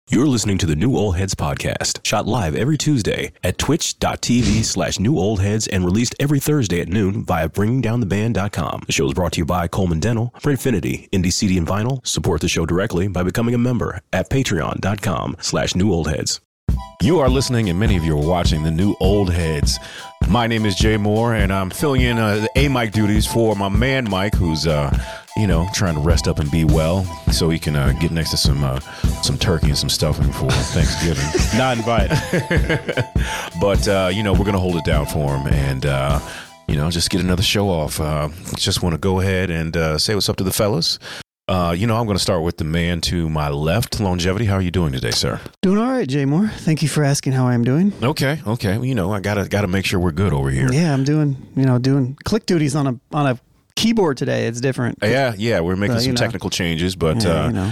You're listening to the New Old Heads podcast, shot live every Tuesday at twitch.tv/newoldheads and released every Thursday at noon via bringingdowntheband.com. The show is brought to you by Coleman Dental, Printfinity, Indie CD and Vinyl. Support the show directly by becoming a member at patreon.com/newoldheads. You are listening, and many of you are watching the New Old Heads. My name is Jay Moore, and I'm filling in the A-Mike duties for my man Mike, who's trying to rest up and be well, so he can get next to some turkey and some stuffing for Thanksgiving. Not invited. But we're gonna hold it down for him, and just get another show off. Just want to go ahead and say what's up to the fellas. I'm going to start with the man to my left, Longevity. How are you doing today, sir? Doing all right, Jay Moore. Thank you for asking how I am doing. Okay. Well, I gotta make sure we're good over here. Yeah, I'm doing click duties on a keyboard today. It's different. Yeah. We're making some technical changes, but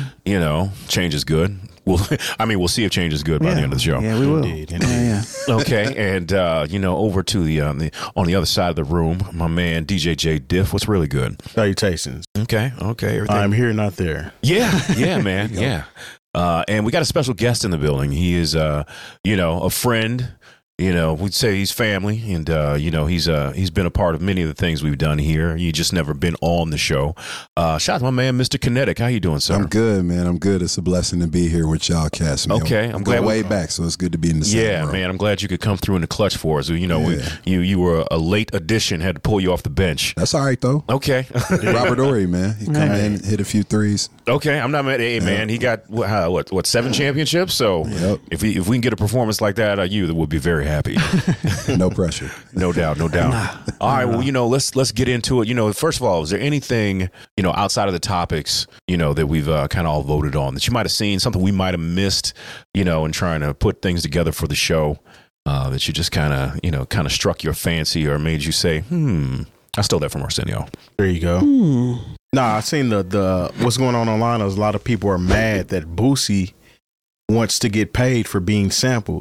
change is good. We'll see if change is good by the end of the show. Yeah, we will. Indeed. Yeah. Okay, and over to the on the other side of the room, my man DJ J Diff. What's really good? Salutations. Okay. Everything. I'm here, not there. Yeah, man. Yeah. And we got a special guest in the building. He is, a friend. We'd say he's family, and he's been a part of many of the things we've done here. He just never been on the show. Shout out to my man, Mr. Kinetic. How you doing, sir? I'm good, man. I'm good. It's a blessing to be here with y'all, cast, man. Okay, I'm glad way back, so it's good to be in the same room. Man. I'm glad you could come through in the clutch for us. You were a late addition. Had to pull you off the bench. That's all right though. Okay, Robert Ory, man. He come in, hit a few threes. Okay, I'm not mad. Hey, man, he got what 7 championships? So if we can get a performance like that, that would be very happy. No pressure. No doubt. All right, well, let's get into it. First of all, is there anything, outside of the topics, that we've kind of all voted on that you might have seen, something we might have missed, in trying to put things together for the show, that you just kind of struck your fancy or made you say, I stole that from Arsenio. There you go. Nah, I seen the what's going on online. Is a lot of people are mad that Boosie wants to get paid for being sampled.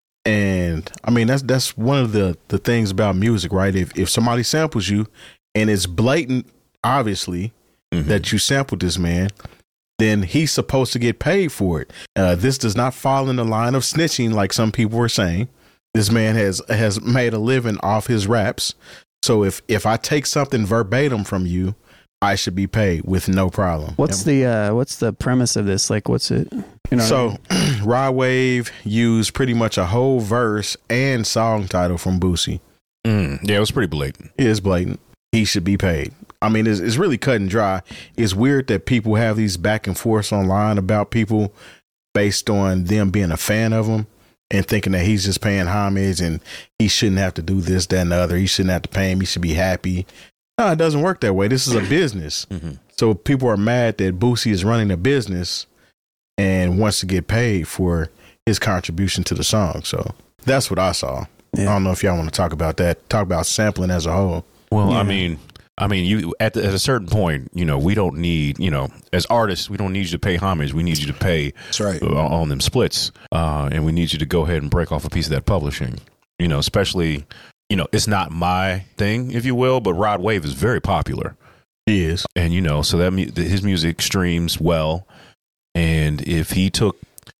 And I mean, that's one of the things about music, right? If somebody samples you and it's blatant, obviously, that you sampled this man, then he's supposed to get paid for it. This does not fall in the line of snitching, like some people were saying. This man has made a living off his raps. So if I take something verbatim from you, I should be paid with no problem. What's the premise of this? Like, what's it? So Rod Wave used pretty much a whole verse and song title from Boosie. Yeah, it was pretty blatant. It is blatant. He should be paid. I mean, it's really cut and dry. It's weird that people have these back and forths online about people based on them being a fan of him and thinking that he's just paying homage and he shouldn't have to do this, that, and the other. He shouldn't have to pay him. He should be happy. No, it doesn't work that way. This is a business. So people are mad that Boosie is running a business and wants to get paid for his contribution to the song. So that's what I saw. Yeah. I don't know if y'all want to talk about that. Talk about sampling as a whole. Well, yeah. I mean, you at a certain point, we don't need, as artists, we don't need you to pay homage. We need you to pay on them splits, and we need you to go ahead and break off a piece of that publishing. Especially, it's not my thing, if you will, but Rod Wave is very popular. He is, and so that his music streams well. And if he took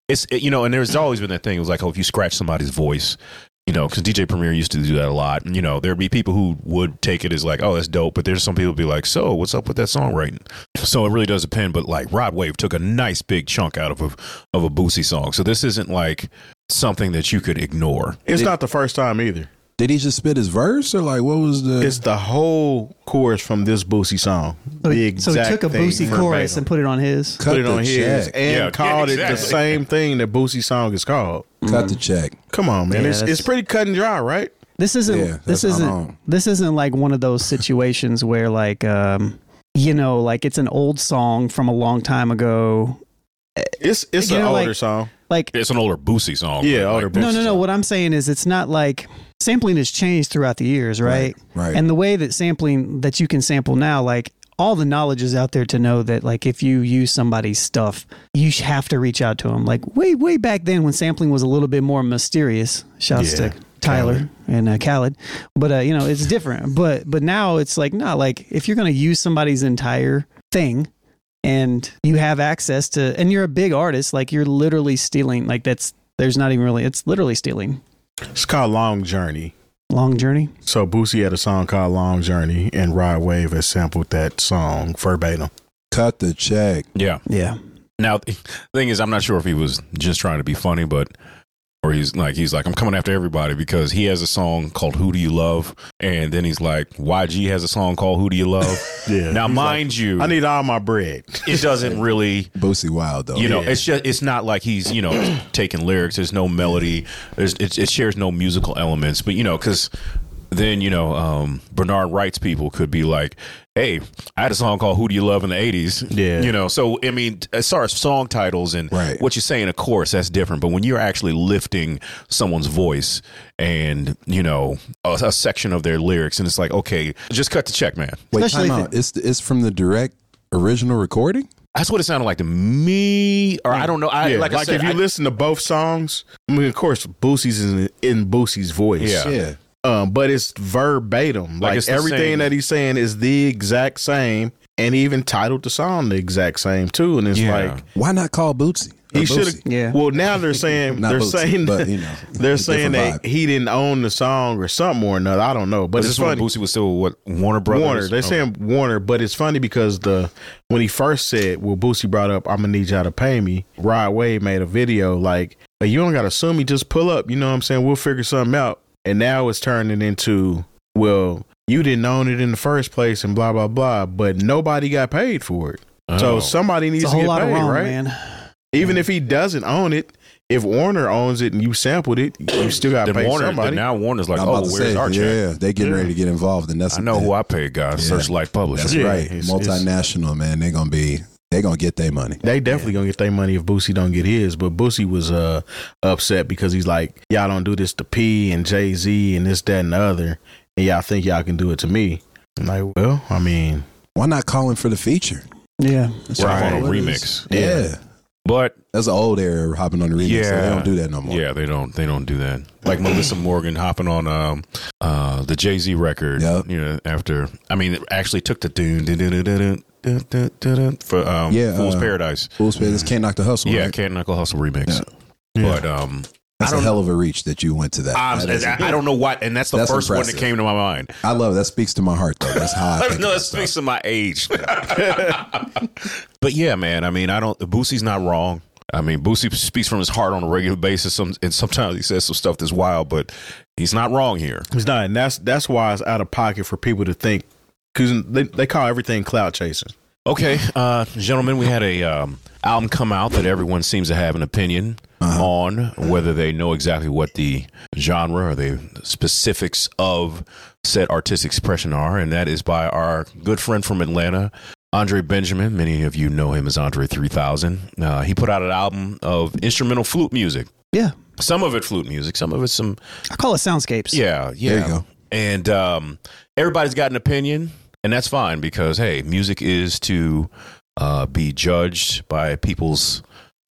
and there's always been that thing. It was like, if you scratch somebody's voice, because DJ Premier used to do that a lot. There'd be people who would take it as like, oh, that's dope. But there's some people who be like, so what's up with that songwriting? So it really does depend. But like Rod Wave took a nice big chunk out of a Boosie song. So this isn't like something that you could ignore. It's not the first time either. Did he just spit his verse, or like what was the? It's the whole chorus from this Boosie song. So he took a Boosie chorus and put it on his. Put it on his and called it the same thing that Boosie song is called. Cut the check. Come on, man. Yeah, it's pretty cut and dry, right? This isn't like one of those situations where like like it's an old song from a long time ago. It's an older song. Like it's an older Boosie song. Yeah, older Boosie No. What I'm saying is it's not like sampling has changed throughout the years, right? Right. And the way that that you can sample now, like all the knowledge is out there to know that like if you use somebody's stuff, you have to reach out to them. Like way back then when sampling was a little bit more mysterious. Shouts to Tyler and Khaled. But it's different. But now it's like, not like if you're going to use somebody's entire thing, and you have access to, and you're a big artist, like you're literally stealing. Like there's not even really, it's literally stealing. It's called Long Journey. Long Journey. So Boosie had a song called Long Journey, and Rod Wave has sampled that song verbatim. Cut the check. Yeah. Yeah. Now, the thing is, I'm not sure if he was just trying to be funny, or he's like, I'm coming after everybody because he has a song called Who Do You Love? And then he's like, YG has a song called Who Do You Love? Yeah. Now, mind you, I need all my bread. it doesn't really, Boosie Wild, though. it's not like he's, taking lyrics. There's no melody. It shares no musical elements. But, because then, Bernard Wright's people could be like, hey, I had a song called Who Do You Love in the 80s? Yeah. So, I mean, as far as song titles and what you're saying, of course, that's different. But when you're actually lifting someone's voice and, a section of their lyrics, and it's like, okay, just cut the check, man. Wait, Especially time out. It's from the direct original recording? That's what it sounded like to me, or I don't know. Like I said, if you listen to both songs, I mean, of course, Boosie's is in Boosie's voice. Yeah. But it's verbatim. Like Like it's the everything same. that he's saying is the exact same, and he even titled the song the exact same too. And it's Yeah. like Why not call Bootsy? he should have. Yeah. Well, now they're saying Not Bootsy, but, they're saying different that vibe. he didn't own the song or something or another. I don't know, but But it's this one, funny. Boosie was still what, Warner Brothers? Warner. They're saying Warner, but it's funny because when he first said, well, Boosie brought up, I'm gonna need y'all to pay me. Rod Wave made a video like, hey, you don't gotta sue me, just pull up. You know what I'm saying? We'll figure something out. And now it's turning into, well, you didn't own it in the first place and blah blah blah, but nobody got paid for it. So Oh. somebody needs It's a to whole get lot paid, of wrong, right? man. Even if he doesn't own it, if Warner owns it and you sampled it, you still got to Then pay Warner, somebody. then now Warner's like, I'm oh, about to where's say, our check? yeah, they getting Yeah. ready to get involved, and that's I know who I paid, guys. Yeah. Searchlight Publishing. That's Yeah, right. it's- Multinational, man. They're gonna get their money. They definitely gonna get their money if Boosie don't get his. But Boosie was upset because he's like, y'all don't do this to P and Jay-Z and this, that, and the other, and y'all think y'all can do it to me. I'm like, well, I mean, Why not call him for the feature? Yeah. That's Right. On a What is- remix. Yeah. But That's an old era hopping on the remix. So they don't do that no more. yeah, they don't do that. Like Melissa Morgan hopping on the Jay-Z record. Yep. After it actually took the for Fool's Paradise. Fool's Paradise Can't Knock the Hustle. Yeah, right? Can't Knuckle Hustle remix. Yeah. But That's I a don't- hell of a reach that you went to that. That is- I don't know what, and that's the That's first one impressive. that came to my mind. I love it. That speaks to my heart, though. That's how I think. No, about that stuff. speaks to my age. But yeah, man. I mean, Boosie's not wrong. I mean, Boosie speaks from his heart on a regular basis, and sometimes he says some stuff that's wild, but he's not wrong here. it's not, and that's why it's out of pocket for people to think, because they call everything clout chasing. Okay, gentlemen, we had a album come out that everyone seems to have an opinion on, whether they know exactly what the genre or the specifics of said artistic expression are, and that is by our good friend from Atlanta, Andre Benjamin. Many of you know him as Andre 3000. He put out an album of instrumental flute music. Yeah. Some of it flute music, some of it some I call it soundscapes. yeah. There you go. And everybody's got an opinion, and that's fine because, hey, music is to be judged by people's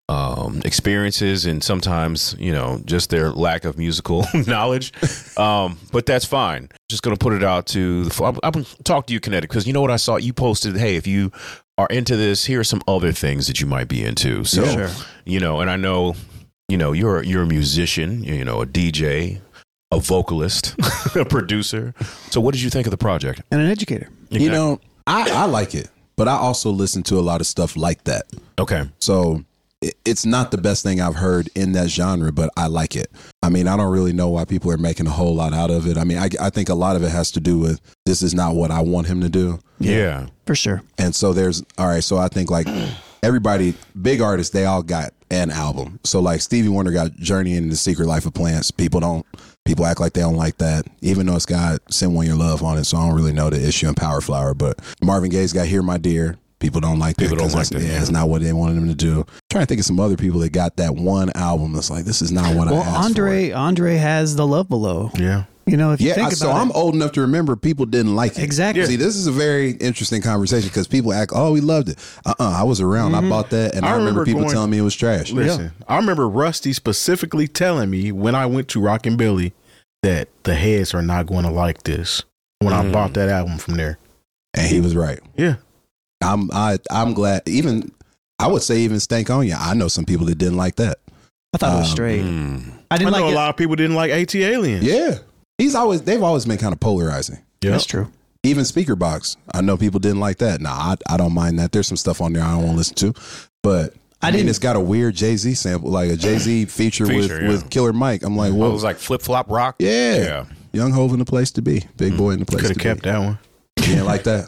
experiences and sometimes, just their lack of musical knowledge. But that's fine. Just going to put it out to I'm going to talk to you, Kinetic, because you know what I saw? You posted, hey, if you are into this, here are some other things that you might be into. So, and I know, you're a musician, a DJ, a vocalist, a producer. So what did you think of the project? And an educator. You know, I like it, but I also listen to a lot of stuff like that. Okay. So it's not the best thing I've heard in that genre, but I like it. I mean, I don't really know why people are making a whole lot out of it. I mean, I think a lot of it has to do with this is not what I want him to do. Yeah. For sure. And so so I think like everybody, big artists, they all got an album. So like Stevie Wonder got Journey into the Secret Life of Plants. People act like they don't like that, even though it's got Send One Your Love on it. So I don't really know the issue in Power Flower, but Marvin Gaye's got Hear My Dear. People don't like that. People don't 'cause like that's- that, Yeah, yeah. it's not what they wanted him to do. I'm trying to think of some other people that got that one album that's like, this is not what I asked for. Andre has The Love Below. Yeah. If you think about so it. I'm old enough to remember people didn't like it. Exactly. See, this is a very interesting conversation because people act, oh, we loved it. I was around. I bought that, and I remember people telling me it was trash. Listen, I remember Rusty specifically telling me when I went to Rockin' Billy that the heads are not going to like this when I bought that album from there. And he was right. Yeah. I'm glad. Even I would say even Stankonia. I know some people that didn't like that. I thought it was straight. I didn't like know it. a lot of people didn't like AT Aliens. Yeah, they've always been kind of polarizing. Yep. That's true. Even Speaker Box, I know people didn't like that. Nah, I don't mind that. There's some stuff on there I don't want to listen to, but I mean, it's got a weird Jay-Z sample, like a Jay-Z feature with Killer Mike. I'm like, well, it was like Flip Flop Rock. Yeah. Young Hov in the place to be, Big Boy in the place to be. Could have kept that one. You didn't like that?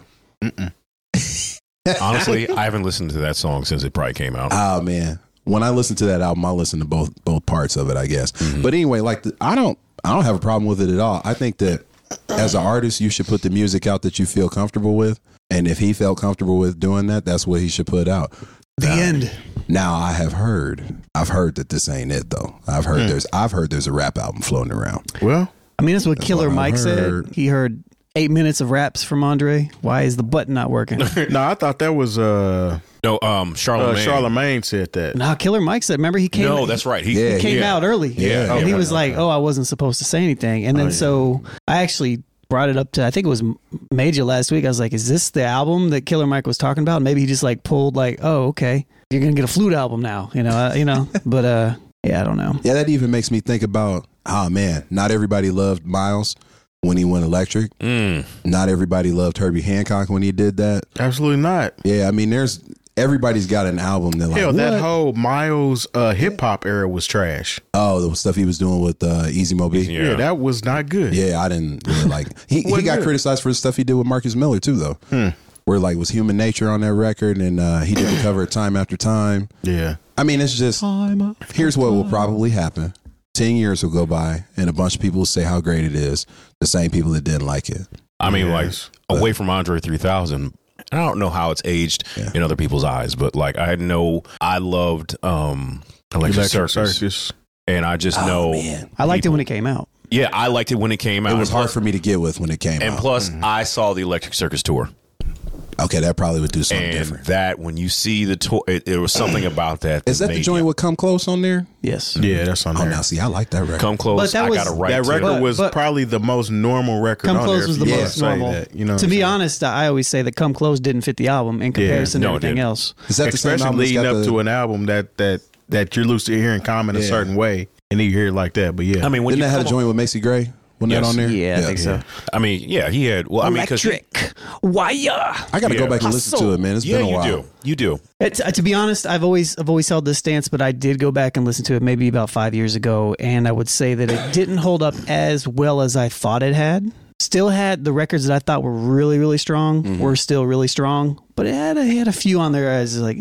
Honestly, I haven't listened to that song since it probably came out. Oh man, when I listen to that album, I listen to both parts of it, I guess. But anyway, like I don't have a problem with it at all. I think that as an artist, you should put the music out that you feel comfortable with, and if he felt comfortable with doing that, that's what he should put out. The end. Now I've heard that this ain't it though. I've heard there's a rap album floating around. Well, I mean, that's what Killer what Mike I've heard. said. He heard 8 minutes of raps from Andre. Why is the button not working? no, I thought that was Charlamagne. Charlamagne said that. No, Killer Mike said. Remember, he came. No, that's right. He came out early. Yeah. And he was like, "Oh, I wasn't supposed to say anything." And then so I actually brought it up to, I think it was Major last week. I was like, "Is this the album that Killer Mike was talking about?" Maybe he just like pulled like, "Oh, okay, you're gonna get a flute album now," you know. But yeah, I don't know. Yeah, that even makes me think about, oh man, not everybody loved Miles when he went electric. Not everybody loved Herbie Hancock when he did that. Absolutely not. Yeah, I mean, everybody's got an album that like, Hell, that what? whole Miles hip hop era was trash. Oh, the stuff he was doing with Easy Moby. Yeah, that was not good. Yeah, I didn't really like. He got good. criticized for the stuff he did with Marcus Miller too, though. Where like was Human Nature on that record, and he did the cover Time After Time. Yeah. I mean, it's just here's what will probably happen. 10 years will go by, and a bunch of people will say how great it is. The same people that didn't like it. I mean, like away from Andre 3000. I don't know how it's aged in other people's eyes, but like I loved Electric Circus. And I just know I liked it when it came out. Yeah, I liked it when it came out. It was hard for me to get with when it came out. And plus, I saw the Electric Circus tour. Okay, that probably would do something And different. that when you see the tour, it was something about that. Is that the joint with Come Close on there? Yes. Yeah, that's on Oh, there. now see, I like that record. Come Close. But that I was- got to write That record But- was but- probably the most normal record Come on Close there. was if the you most wanna say normal. that, you know To what be I'm saying? honest, I always say that Come Close didn't fit the album in comparison no, to it everything didn't. else. Is that the same Especially album that's leading got up the- to an album that you're used to hearing Common a Yeah. certain way, and you hear it like that. But yeah, I mean, when Didn't you that have a come joint with Macy Gray? Wasn't that Yes. on there? Yeah, I think so. I mean, yeah, he had. Well, I mean, because Electric wire. I got to go back and listen to it, man. It's been a while. You do. To be honest, I've always held this stance, but I did go back and listen to it maybe about 5 years ago, and I would say that it didn't hold up as well as I thought it had. Still had the records that I thought were really, really strong were still really strong, but it had a few on there as like,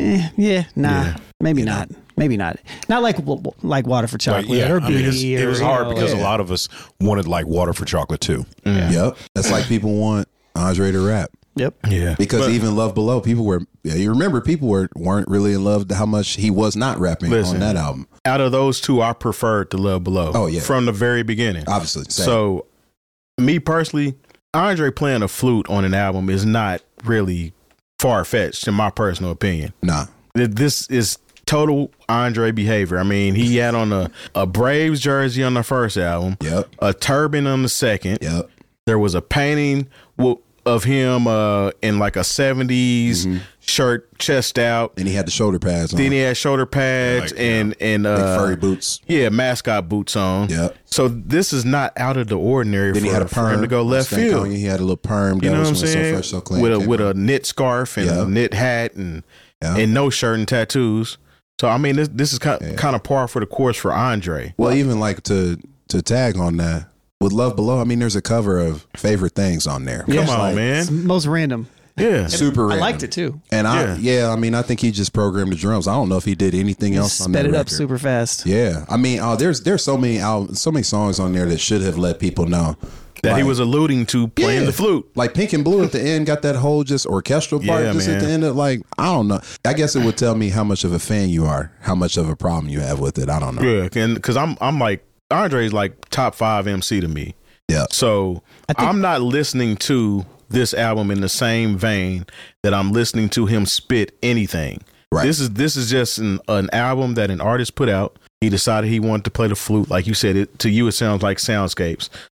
maybe not. Maybe not. Not like Water for Chocolate. Right, yeah, or I mean, Biggie it was or, hard you know, because a yeah. lot of us wanted like Water for Chocolate too. Yep. That's like people want Andre to rap. Yep. yeah, Because even Love Below, people were, you remember, people weren't really in love with how much he was not rapping Listen. on that album. out of those two, I preferred The Love Below. Oh, yeah. From the very beginning. Obviously. Same. So, me personally, Andre playing a flute on an album is not really far fetched, in my personal opinion. Nah. This is total Andre behavior. I mean, he had on a Braves jersey on the first album, Yep. a turban on the second. Yep. There was a painting of him in like a 70s shirt, chest out. And he had the shoulder pads on. Then he had shoulder pads Like, and Big furry boots. yeah, mascot boots on. Yep. So this is not out of the ordinary Then he had a for him perm to go left Stankonia, field. He had a little perm. You know what I'm was when saying? So Fresh, So Clean with came a out. knit scarf and Yeah. a knit hat and Yeah. no shirt and tattoos. So I mean, this is kind of par for the course for Andre. Well, even like to tag on that with Love Below. I mean, there's a cover of Favorite Things on there. Come It's on, like It's man. most random. Yeah. Super I random. liked it too. And Yeah. I mean, I think he just programmed the drums. I don't know if he did anything else on that Sped it up record. super fast. Yeah, I mean, there's so many so many songs on there that should have let people know That he Like- was alluding to playing Yeah. the flute. Like Pink and Blue at the end got that whole just orchestral part Yeah, just at man. the end of like, I don't know. I guess it would tell me how much of a fan you are, how much of a problem you have with it. I don't know. Yeah, because I'm like Andre's like top 5 MC to me. Yeah. So I'm not listening to this album in the same vein that I'm listening to him spit anything. Right. This is just an album that an artist put out. He decided he wanted to play the flute, like you said. To you, it sounds like soundscapes.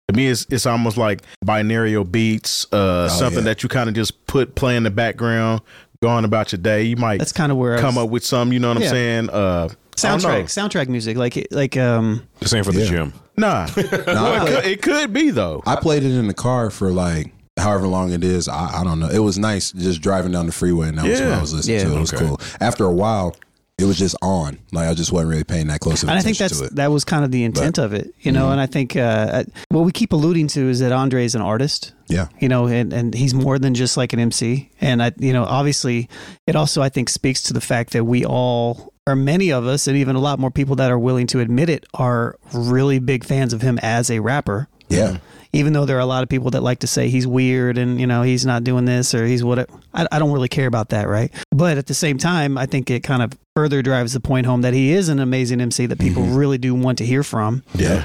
To me, it's almost like binaural beats, something that you kind of just play in the background, going about your day. You might That's kind of where come up with some, you know what I'm saying? Soundtrack music, like The same for the gym. Nah, it could be though. I played it in the car for like however long it is. I don't know. It was nice just driving down the freeway, and that was what I was listening to. It was cool. After a while, it was just on. Like I just wasn't really paying that close of attention to it. And I think that was kind of the intent of it, you know. And I think what we keep alluding to is that Andre is an artist. Yeah, you know, and he's more than just like an MC. And obviously, it also I think speaks to the fact that we all, or many of us, and even a lot more people that are willing to admit it, are really big fans of him as a rapper. Yeah. Even though there are a lot of people that like to say he's weird and, you know, he's not doing this or he's whatever. I don't really care about that, right? But at the same time, I think it kind of further drives the point home that he is an amazing MC that people really do want to hear from. Yeah.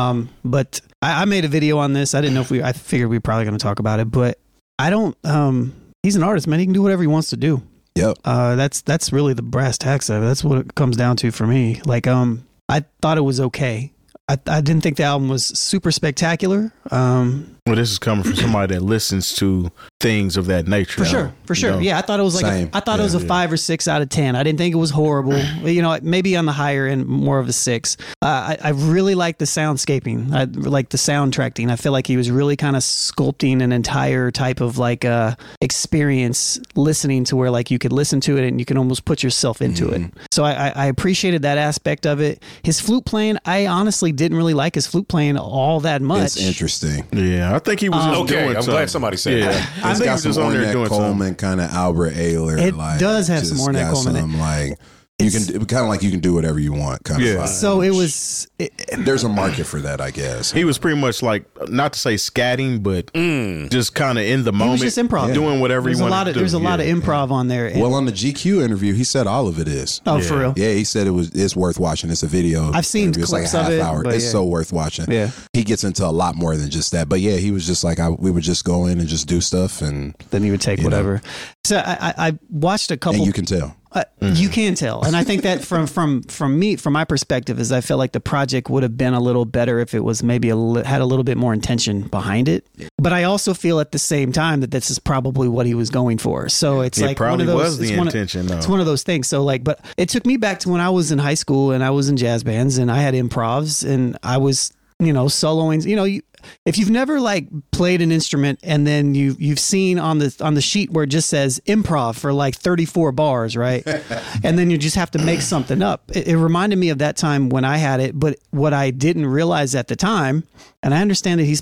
But I made a video on this. I didn't know if I figured we were probably going to talk about it, but I don't, he's an artist, man. He can do whatever he wants to do. Yep. That's really the brass tacks of it. That's what it comes down to for me. Like, I thought it was okay. I didn't think the album was super spectacular. Well, this is coming from somebody that listens to things of that nature. For sure. Know? Yeah, I thought it was like it was a 5 or 6 out of 10. I didn't think it was horrible. You know, maybe on the higher end, more of a 6. I really like the soundscaping. I like the soundtracking. I feel like he was really kind of sculpting an entire type of like experience, listening to where like you could listen to it and you can almost put yourself into it. So I appreciated that aspect of it. His flute playing, I honestly didn't really like his flute playing all that much. It's interesting. Yeah, I think he was just doing something. I'm glad somebody said that. I think he got was some just on there Ornette doing Coleman kind of Albert Ayler. It does have some Ornette Coleman. Like you can kind of like you can do whatever you want. Kind of vibe. So it was. There's a market for that, I guess. He was pretty much like, not to say scatting, but just kind of in the moment. He was just improv. Doing whatever he wanted to do. There's a lot of improv on there. Well, on the GQ interview, he said all of it is. Oh, for real? Yeah, he said it's worth watching. It's a video. I've seen interview. It's like a half hour. It's so worth watching. Yeah. He gets into a lot more than just that. But yeah, he was just like, we would just go in and just do stuff. And then he would take whatever. So I watched a couple. And you can tell. You can tell, and I think that from my perspective, is I felt like the project would have been a little better if it was maybe had a little bit more intention behind it. But I also feel at the same time that this is probably what he was going for. So it's like probably one of those, was the intention. It's one of those things. So like, but it took me back to when I was in high school and I was in jazz bands and I had improvs and I was soloing. If you've never like played an instrument and then you've seen on the sheet where it just says improv for like 34 bars, right? And then you just have to make something up. It reminded me of that time when I had it, but what I didn't realize at the time, and I understand that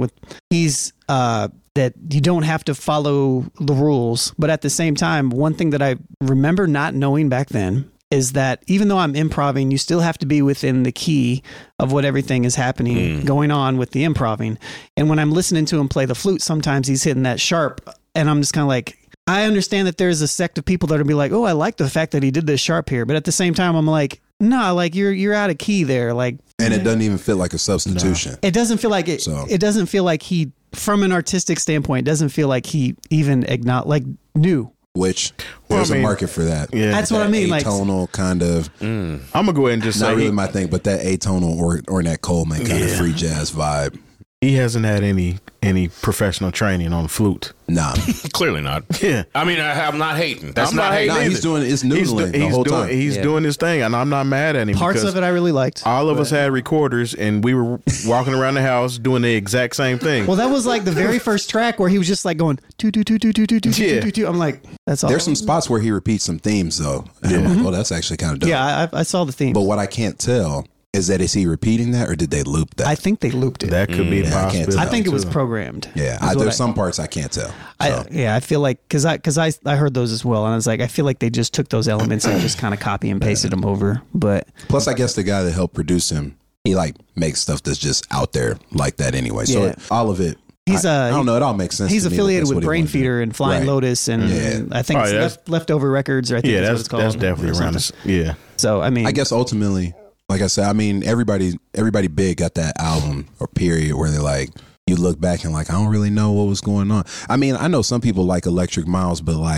that you don't have to follow the rules, but at the same time, one thing that I remember not knowing back then is that even though I'm improving, you still have to be within the key of what everything is happening, going on with the improving. And when I'm listening to him play the flute, sometimes he's hitting that sharp, and I'm just kind of like, I understand that there's a sect of people that will be like, oh, I like the fact that he did this sharp here. But at the same time, I'm like, no, like you're out of key there. Like, and it doesn't even feel like a substitution. No. It doesn't feel like it. So. It doesn't feel like he, from an artistic standpoint, it doesn't feel like he even knew. Which there's a market for that. Yeah, that's what I mean. Atonal kind of. I'm gonna go ahead and just not say really my thing, but that atonal or Ornette Coleman kind of free jazz vibe. He hasn't had any professional training on flute. Nah, clearly not. Yeah, I mean, I'm not hating. That's I'm not hating. No, he's doing it's noodling the whole time. He's doing his thing, and I'm not mad at him. Parts of it I really liked. All of us had recorders, and we were walking around the house doing the exact same thing. Well, that was like the very first track where he was just like going do. I'm like, that's all. There's some spots where he repeats some themes though. And I'm like, oh, that's actually kind of dope. Yeah, I saw the theme. But what I can't tell is he repeating that or did they loop that? I think they looped it. That could be possible. I think it was programmed. Yeah, there's some parts I can't tell. So. I feel like because I heard those as well, and I was like, I feel like they just took those elements and just kind of copy and pasted them over. But plus, I guess the guy that helped produce him, he like makes stuff that's just out there like that anyway. So all of it. I don't know. It all makes sense. He's affiliated with Brainfeeder and Flying Lotus, and I think Leftover Records. I think that's what it's called. That's definitely around us. Yeah. So I mean, I guess ultimately, like I said, I mean, everybody big got that album or period where they're like, you look back and like, I don't really know what was going on. I mean, I know some people like Electric Miles, but like,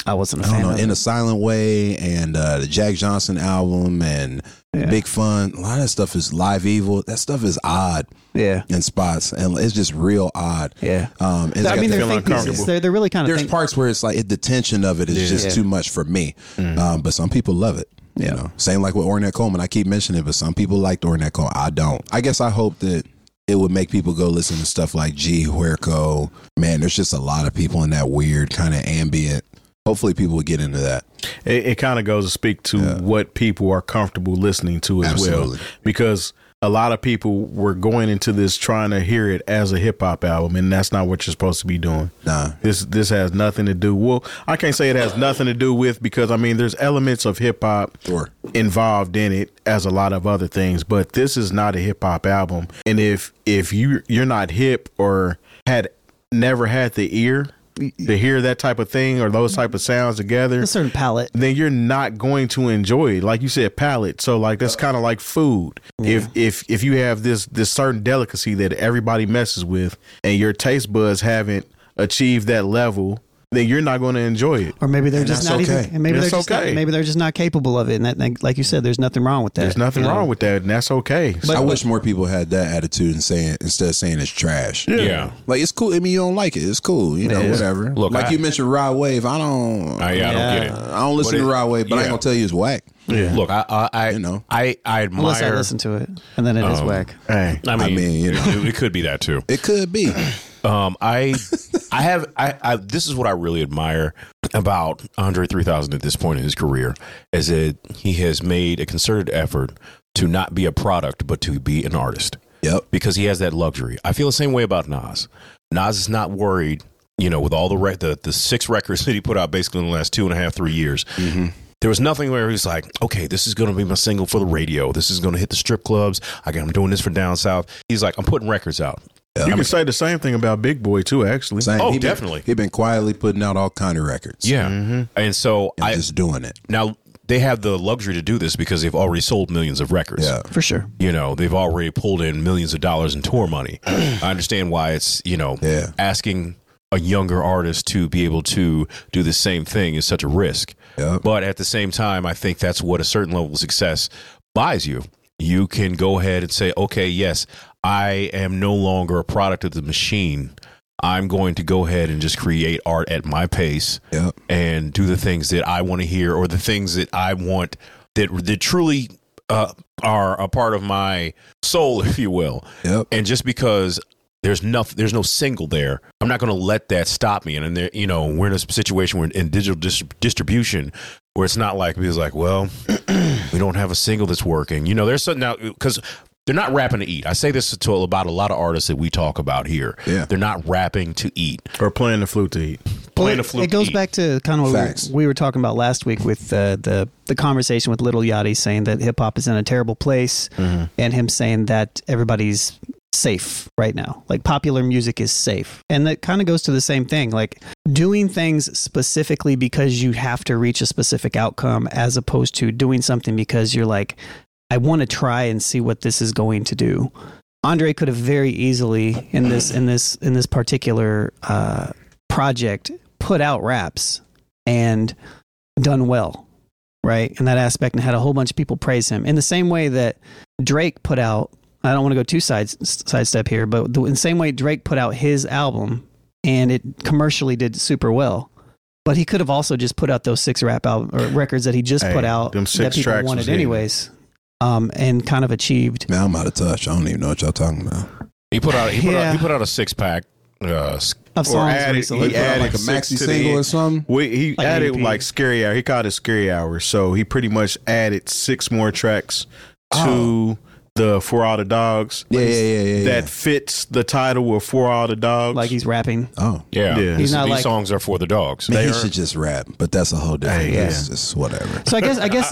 I wasn't a I fan don't know, of In it. a Silent Way and the Jack Johnson album and Big Fun. A lot of that stuff is Live Evil. That stuff is odd Yeah. in spots, and it's just real odd. Yeah. It's I got mean, that- they're feeling think pieces. uncomfortable. They're really kind of there's think- parts where it's like the tension of it is just too much for me. But some people love it. You know, same like with Ornette Coleman. I keep mentioning it, but some people liked Ornette Coleman. I don't. I guess I hope that it would make people go listen to stuff like G Huerco. Man, there's just a lot of people in that weird kind of ambient. Hopefully people would get into that. It kind of goes to speak to what people are comfortable listening to as Absolutely. well, because a lot of people were going into this trying to hear it as a hip hop album, and that's not what you're supposed to be doing. Nah. This has nothing to do. Well, I can't say it has nothing to do with, because I mean there's elements of hip hop Sure. involved in it, as a lot of other things, but this is not a hip hop album. And if you're not hip or had never had the ear to hear that type of thing or those type of sounds together, a certain palette. then you're not going to enjoy it. Like you said, palate. So like that's kind of like food. If you have this certain delicacy that everybody messes with, and your taste buds haven't achieved that level, then you're not going to enjoy it. Or maybe they're just that's not okay. even. And maybe That's they're just not, okay. maybe they're just not capable of it. And that, like you said, there's nothing wrong with that. There's nothing you know? wrong with that, and that's okay. I wish more people had that attitude and instead of saying it's trash. Yeah. Like, it's cool. I mean, you don't like it. It's cool. You know, Yeah. whatever. Look, like I- you mentioned Rod Wave. I don't I don't get it. I don't listen But to it- Rod Wave, but I ain't yeah. gonna tell you it's whack. Yeah. Look, I You know. I Unless I admire. listen to it, and then it is whack. Hey. I mean, you know. it could be that too. It could be. I this is what I really admire about Andre 3000 at this point in his career, is that he has made a concerted effort to not be a product, but to be an artist. Yep. Because he has that luxury. I feel the same way about Nas. Nas is not worried, you know, with all the 6 records that he put out basically in the last 2.5, 3 years. There was nothing where he's like, okay, this is going to be my single for the radio. This is going to hit the strip clubs. I'm doing this for down south. He's like, I'm putting records out. You can say the same thing about Big Boy too, actually. Same. Oh, He been- definitely. He been quietly putting out all kind of records. Yeah. And so And just doing it. now they have the luxury to do this because they've already sold millions of records. Yeah. For sure. You know, they've already pulled in millions of dollars in tour money. I understand why it's, you know, Yeah. asking a younger artist to be able to do the same thing is such a risk. Yep. But at the same time, I think that's what a certain level of success buys you. You can go ahead and say, okay, yes, I am no longer a product of the machine. I'm going to go ahead and just create art at my pace Yep. and do the things that I want to hear, or the things that I want that truly are a part of my soul, if you will. Yep. And just because there's no single there, I'm not going to let that stop me. And there, you know, we're in a situation where in digital distribution where it's not like it's like, well, we don't have a single that's working. You know, there's something now because they're not rapping to eat. I say this to about a lot of artists that we talk about here. Yeah. They're not rapping to eat. Or playing the flute to eat. Playing Well, the flute it goes to eat. back to kind of what Facts. we were talking about last week with the conversation with Little Yachty saying that hip hop is in a terrible place, and him saying that everybody's safe right now. Like popular music is safe. And that kind of goes to the same thing, like doing things specifically because you have to reach a specific outcome, as opposed to doing something because you're like, I want to try and see what this is going to do. Andre could have very easily in this particular project put out raps and done well, right? In that aspect, and had a whole bunch of people praise him. In the same way that Drake put out, I don't want to go too sidestep here, but in the same way Drake put out his album and it commercially did super well. But he could have also just put out those 6 rap records that he just put out them 6 that people tracks wanted was hitting. anyways, and kind of achieved. Man, I'm out of touch. I don't even know what y'all talking about. He put out Yeah. he put out a 6-pack. Of Or songs added, recently. he added like a 6 maxi to the single end. or something. He Like an added EP. like Scary Hour. He called it Scary Hour. So he pretty much added 6 more tracks to the For All the Dogs. Yeah. That fits the title of For All the Dogs. Like he's rapping. Oh. Yeah. Yeah. He's not These like- songs are for the dogs. Man, he are- should just rap, but that's a whole different. Hey, It's just whatever. So I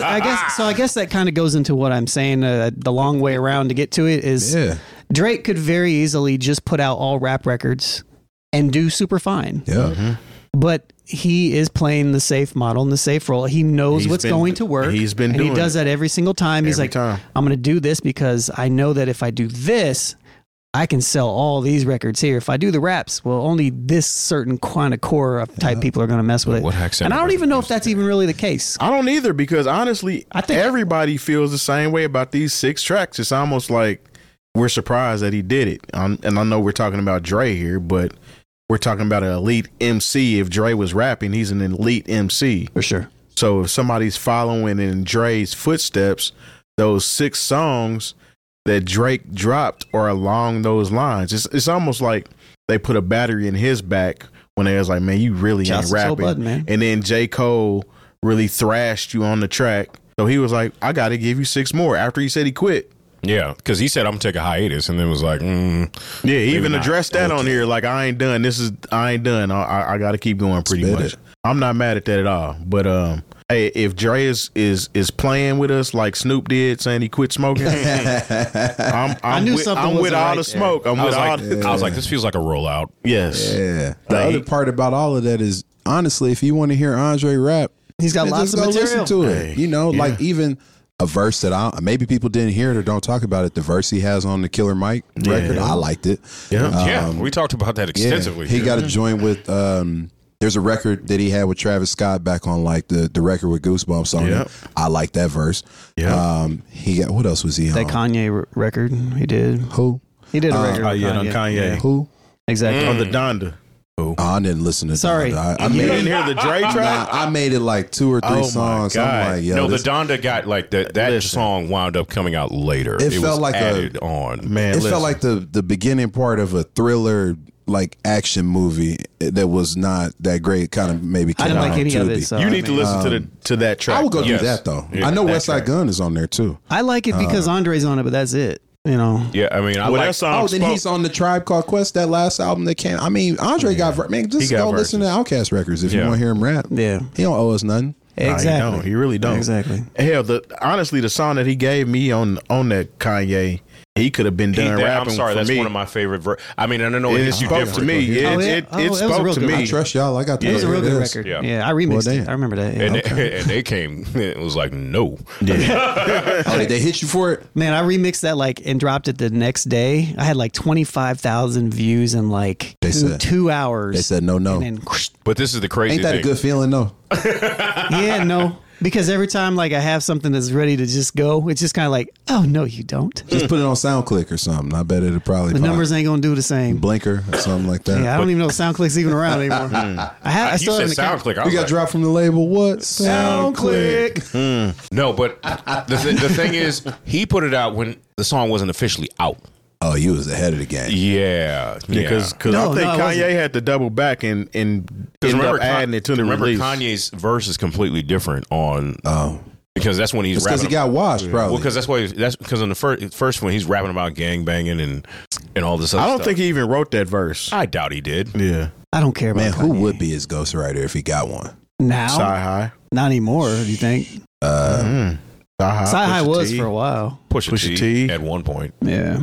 guess that kind of goes into what I'm saying. The long way around to get to it is Yeah. Drake could very easily just put out all rap records and do super fine. Yeah. But he is playing the safe model and the safe role. He knows He's what's been- going to work. he's been and he doing does it. that every single time. He's Every like, time. I'm going to do this because I know that if I do this, I can sell all these records here. If I do the raps, well, only this certain kind of core of type people are going to mess with it. What accent And I don't record even know is if that's even really the case. I don't either, because honestly, I think- everybody feels the same way about these 6 tracks. It's almost like we're surprised that he did it. And I know we're talking about Dre here, but we're talking about an elite MC. If Dre was rapping, he's an elite MC. For sure. So if somebody's following in Dre's footsteps, those 6 songs that Drake dropped are along those lines. It's almost like they put a battery in his back when they was like, man, you really Shouts ain't to Joe rapping. Budden, man. And then J. Cole really thrashed you on the track. So he was like, I got to give you 6 more after he said he quit. Yeah, because he said I'm gonna take a hiatus, and then was like, Yeah, he even not. addressed that on here. Like, I ain't done. I ain't done. I got to keep going pretty Spit much. it. I'm not mad at that at all. But hey, if Dre is playing with us like Snoop did, saying he quit smoking, I'm knew with, something I'm with wasn't all right the there. smoke. I'm I with was all. like, I was like, this feels like a rollout. Yes. Yeah. The Like, other part about all of that is, honestly, if you want to hear Andre rap, He's got then lots just of go material. listen to it. Hey, You know, yeah. like even a verse that maybe people didn't hear it or don't talk about it. The verse he has on the Killer Mike record, I liked it. Yeah. Yeah, we talked about that extensively. He got a joint with. There's a record that he had with Travis Scott back on like the record with Goosebumps on Yep. it. I like that verse. Yeah. He got, what else was he on? That Kanye record he did. Who? He did a record. Oh with yeah, on Kanye. Who? Exactly. On the Donda. Oh, I didn't listen to Sorry. that. I You made didn't hear the Dre track? Nah, I made it like 2 or 3 Oh, my songs. I'm God. like, yo, No, this- the Donda got like that Listen. song wound up coming out later. It felt was like added on. Man, it listen. felt like the beginning part of a thriller like action movie that was not that great. Kind of maybe. I didn't came like out any of Tubi. it. So You I need to mean, listen to that track. I would go Yes. do that though. Yeah, I know that West Side track. Gun is on there too. I like it because Andre's on it, but that's it. You know. Yeah, I mean, I Well, like that song Oh, then spoke- he's on the Tribe Called Quest, that last album that came. I mean, Andre got man. Just He got go listen to Outkast records if you Yeah. want to hear him rap. Yeah. He don't owe us nothing. Nah, Exactly. He really don't. Exactly. Hell, honestly, the song that he gave me on that Kanye, he could have been done rapping. I'm sorry, for that's me. one of my favorite. I mean, I don't know. It It spoke to me. It, Oh, yeah? it, Oh, it it was a spoke real to good me. one. I trust y'all. I got the It was a real good lyrics. record. Yeah. Yeah, I remixed Well, it. damn. I remember that. And, Yeah. and they came. It was like no. Oh, they hit you for it. Man, I remixed that and dropped it the next day. I had like 25,000 views in like They two, said- 2 hours. They said no. And then, But this is the crazy Ain't that thing. a good feeling though? yeah, no. Because every time like I have something that's ready to just go, it's just kind of like, oh, no, you don't. Just put it on SoundClick or something. I bet it'll probably The pop. numbers ain't going to do the same. Blinker or something like that. Yeah, I don't even know if SoundClick's even around anymore. I You still said have an account. SoundClick. I We was got like, dropped from the label. What? SoundClick. no, but the thing is, he put it out when the song wasn't officially out. Oh, you was ahead of the game. Yeah, Because No, I think no, it Kanye wasn't. had to double back and end up adding it to the release. Kanye's verse is completely different on Oh, because that's when he's because rapping. he got washed, probably. well, because that's because in the first one he's rapping about gang banging and all this other I don't stuff. think he even wrote that verse. I doubt he did. Yeah. I don't care about Man, who Kanye. would be his ghostwriter if he got one? Now? Sci-Hi. Not anymore, do you think? Sci-Hi, Sci-Hi Pusha was T. for a while. Pusha Pusha T T. at one point. Yeah.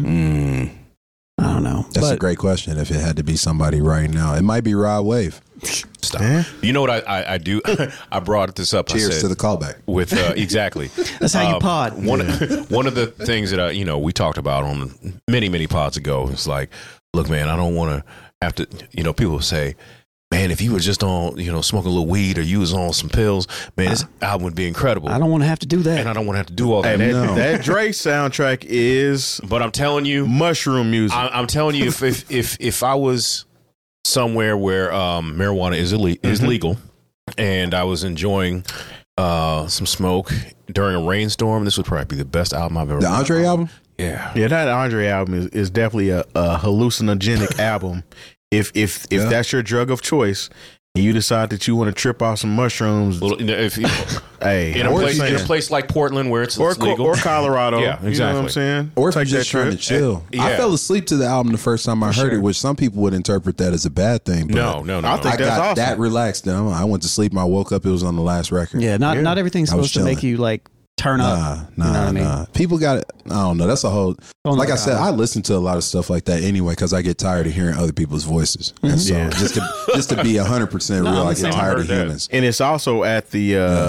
I don't know. That's a But great question. If it had to be somebody right now, it might be Rod Wave. Stop. Yeah. You know what I do? I brought this up. I Cheers said, to the callback. with exactly. that's how you pod. One of the things that we talked about on many pods ago is like, look, man, I don't want to have to. People say, man, if you were just on, smoking a little weed or you was on some pills, man, this album would be incredible. I don't want to have to do that. and I don't want to have to do all Hey, that. that Dre soundtrack is But I'm telling you, mushroom music. I'm telling you, if I was somewhere where marijuana is legal, and I was enjoying some smoke during a rainstorm, this would probably be the best album I've ever. The Andre album? Yeah. Yeah, that Andre album is definitely a hallucinogenic album. If that's your drug of choice, and you decide that you want to trip off some mushrooms, Little, if, hey, in a or place like Portland where it's legal, or Colorado, Yeah, You know what exactly. I'm saying? Or if Take you're just that trying to trip. chill. Yeah. I fell asleep to the album the first time I heard it, which some people would interpret that as a bad thing. But no. I think I that's got awesome. that relaxed. Then I went to sleep and I woke up. It was on the last record. Yeah, not everything's I was supposed to make chilling. you like turn up. Nah. You know what I mean? People got it. I don't know. That's a whole. Oh, like my I said, God. I listen to a lot of stuff like that anyway because I get tired of hearing other people's voices, and so Yeah. just to be 100% real, I'm I the get same. tired I of heard that. humans. And it's also at the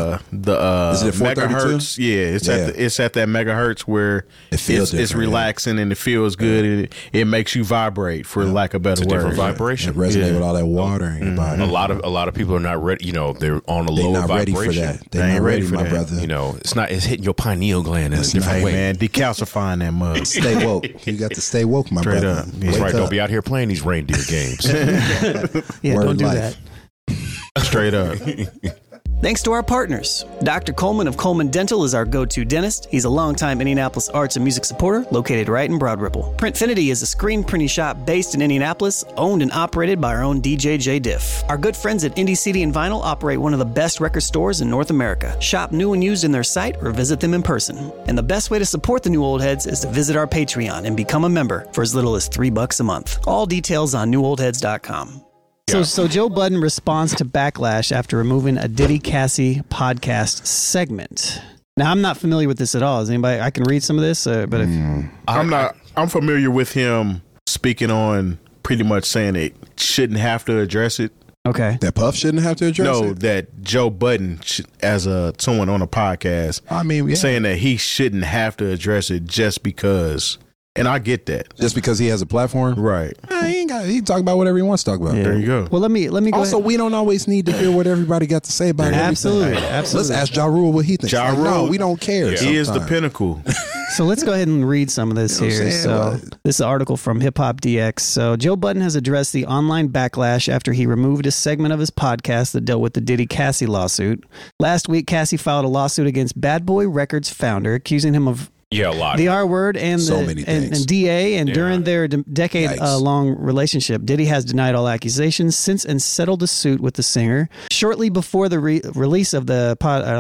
Is it at 432? megahertz. Yeah, it's at that megahertz where It feels it's different, relaxing and it feels good. And it makes you vibrate, for lack of better It's a different word. It vibration. resonates Yeah. with all that water in your body. A lot of people are not ready. You know, they're on a They're lower not ready vibration. for that. They They're ain't not ready ready, for my that. brother. You know, it's hitting your pineal gland in a different Hey way. man, decalcifying that mug. Stay woke. You got to stay woke, my Straight brother. up. Yeah. That's Wake right. Don't up. be out here playing these reindeer games. Yeah, Word don't do life. that. Straight up. Thanks to our partners. Dr. Coleman of Coleman Dental is our go-to dentist. He's a longtime Indianapolis arts and music supporter located right in Broad Ripple. Printfinity is a screen printing shop based in Indianapolis, owned and operated by our own DJ J Diff. Our good friends at Indie CD and Vinyl operate one of the best record stores in North America. Shop new and used in their site or visit them in person. And the best way to support the New Old Heads is to visit our Patreon and become a member for as little as $3 a month. All details on newoldheads.com. So Joe Budden responds to backlash after removing a Diddy Cassie podcast segment. Now, I'm not familiar with this at all. Is anybody? I can read some of this, but if, I'm familiar with him speaking on pretty much saying it shouldn't have to address it. okay. That Puff shouldn't have to address No, it. that Joe Budden, as someone on a podcast, I mean, yeah. saying that he shouldn't have to address it just because. And I get that. Just because he has a platform, Right. He ain't got. He can talk about whatever he wants to talk about. Yeah. There you go. Well, let me go. Also, ahead. we don't always need to hear what everybody got to say about it. Absolutely, Hey, absolutely. Let's ask Ja Rule what he thinks. Ja Like, no, Rule- we don't care. He is the sometimes. pinnacle. So let's go ahead and read some of this You know what I'm here. saying? So this is an article from Hip Hop DX. So Joe Budden has addressed the online backlash after he removed a segment of his podcast that dealt with the Diddy Cassie lawsuit. Last week, Cassie filed a lawsuit against Bad Boy Records founder, accusing him of Yeah, a lot. the R word and So the many and things. DA, and Yeah. during their decade-long relationship, Diddy has denied all accusations since and settled the suit with the singer. Shortly before the release of the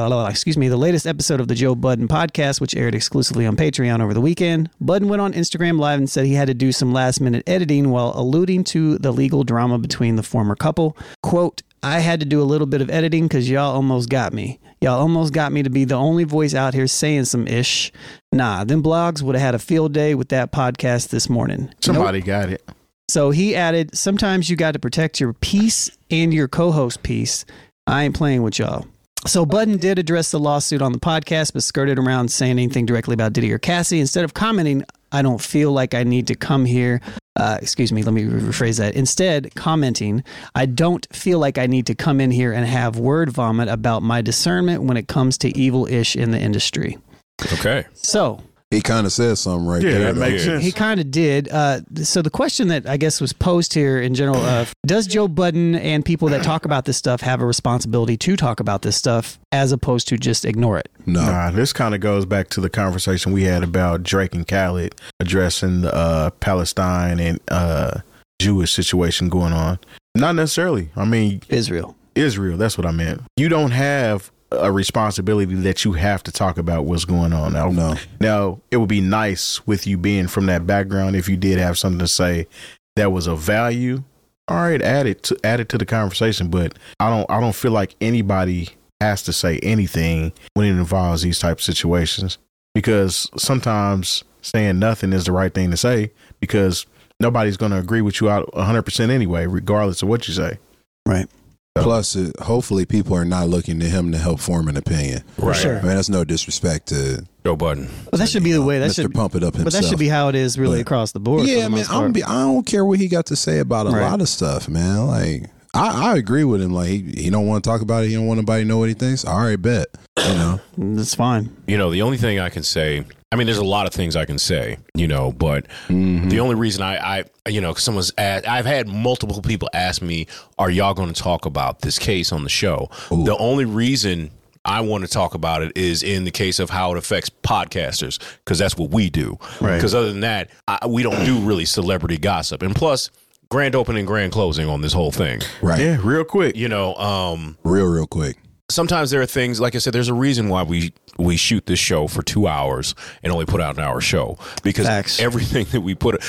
the latest episode of the Joe Budden podcast, which aired exclusively on Patreon over the weekend, Budden went on Instagram Live and said he had to do some last-minute editing while alluding to the legal drama between the former couple. Quote, I had to do a little bit of editing because y'all almost got me. Y'all almost got me to be the only voice out here saying some ish. Nah, them blogs would have had a field day with that podcast this morning. Somebody got it. So he added, sometimes you got to protect your peace and your co-host peace. I ain't playing with y'all. So Budden did address the lawsuit on the podcast, but skirted around saying anything directly about Diddy or Cassie. Instead of commenting, I don't feel like I need to come here. Let me rephrase that. Instead, commenting, I don't feel like I need to come in here and have word vomit about my discernment when it comes to evil-ish in the industry. Okay. So He kind of says something right Yeah, there. that though. makes Yeah. sense. he kind of did. So the question that I guess was posed here in general, does Joe Budden and people that talk about this stuff have a responsibility to talk about this stuff as opposed to just ignore it? No. Nah, this kind of goes back to the conversation we had about Drake and Khaled addressing the Palestine and Jewish situation going on. Not necessarily. I mean, Israel. Israel, that's what I meant. You don't have a responsibility that you have to talk about what's going on. Now, it would be nice with you being from that background if you did have something to say that was of value. All right, add it to the conversation, but I don't feel like anybody has to say anything when it involves these type of situations, because sometimes saying nothing is the right thing to say because nobody's going to agree with you out 100% anyway, regardless of what you say. Right. Plus, hopefully, people are not looking to him to help form an opinion. Right. Sure. I mean, that's no disrespect to Joe Budden. But that should be the way. That Mr. should Pump It Up himself. But that should be how it is really But- across the board. Yeah, for the man. most part. I don't care what he got to say about a Right. lot of stuff, man. Like, I agree with him. Like, he don't want to talk about it. He don't want nobody to know what he thinks. All right, bet. You know, That's fine. You know, the only thing I can say, I mean, there's a lot of things I can say, you know, but the only reason I you know, 'cause someone's asked, I've had multiple people ask me, are y'all going to talk about this case on the show? Ooh. The only reason I want to talk about it is in the case of how it affects podcasters, because that's what we do. Right. Because other than that, we don't do really celebrity gossip. And plus, grand opening, grand closing on this whole thing. right? Yeah, real quick. You know, Real quick. sometimes there are things, like I said, there's a reason why we shoot this show for 2 hours and only put out an hour show, because Facts. everything that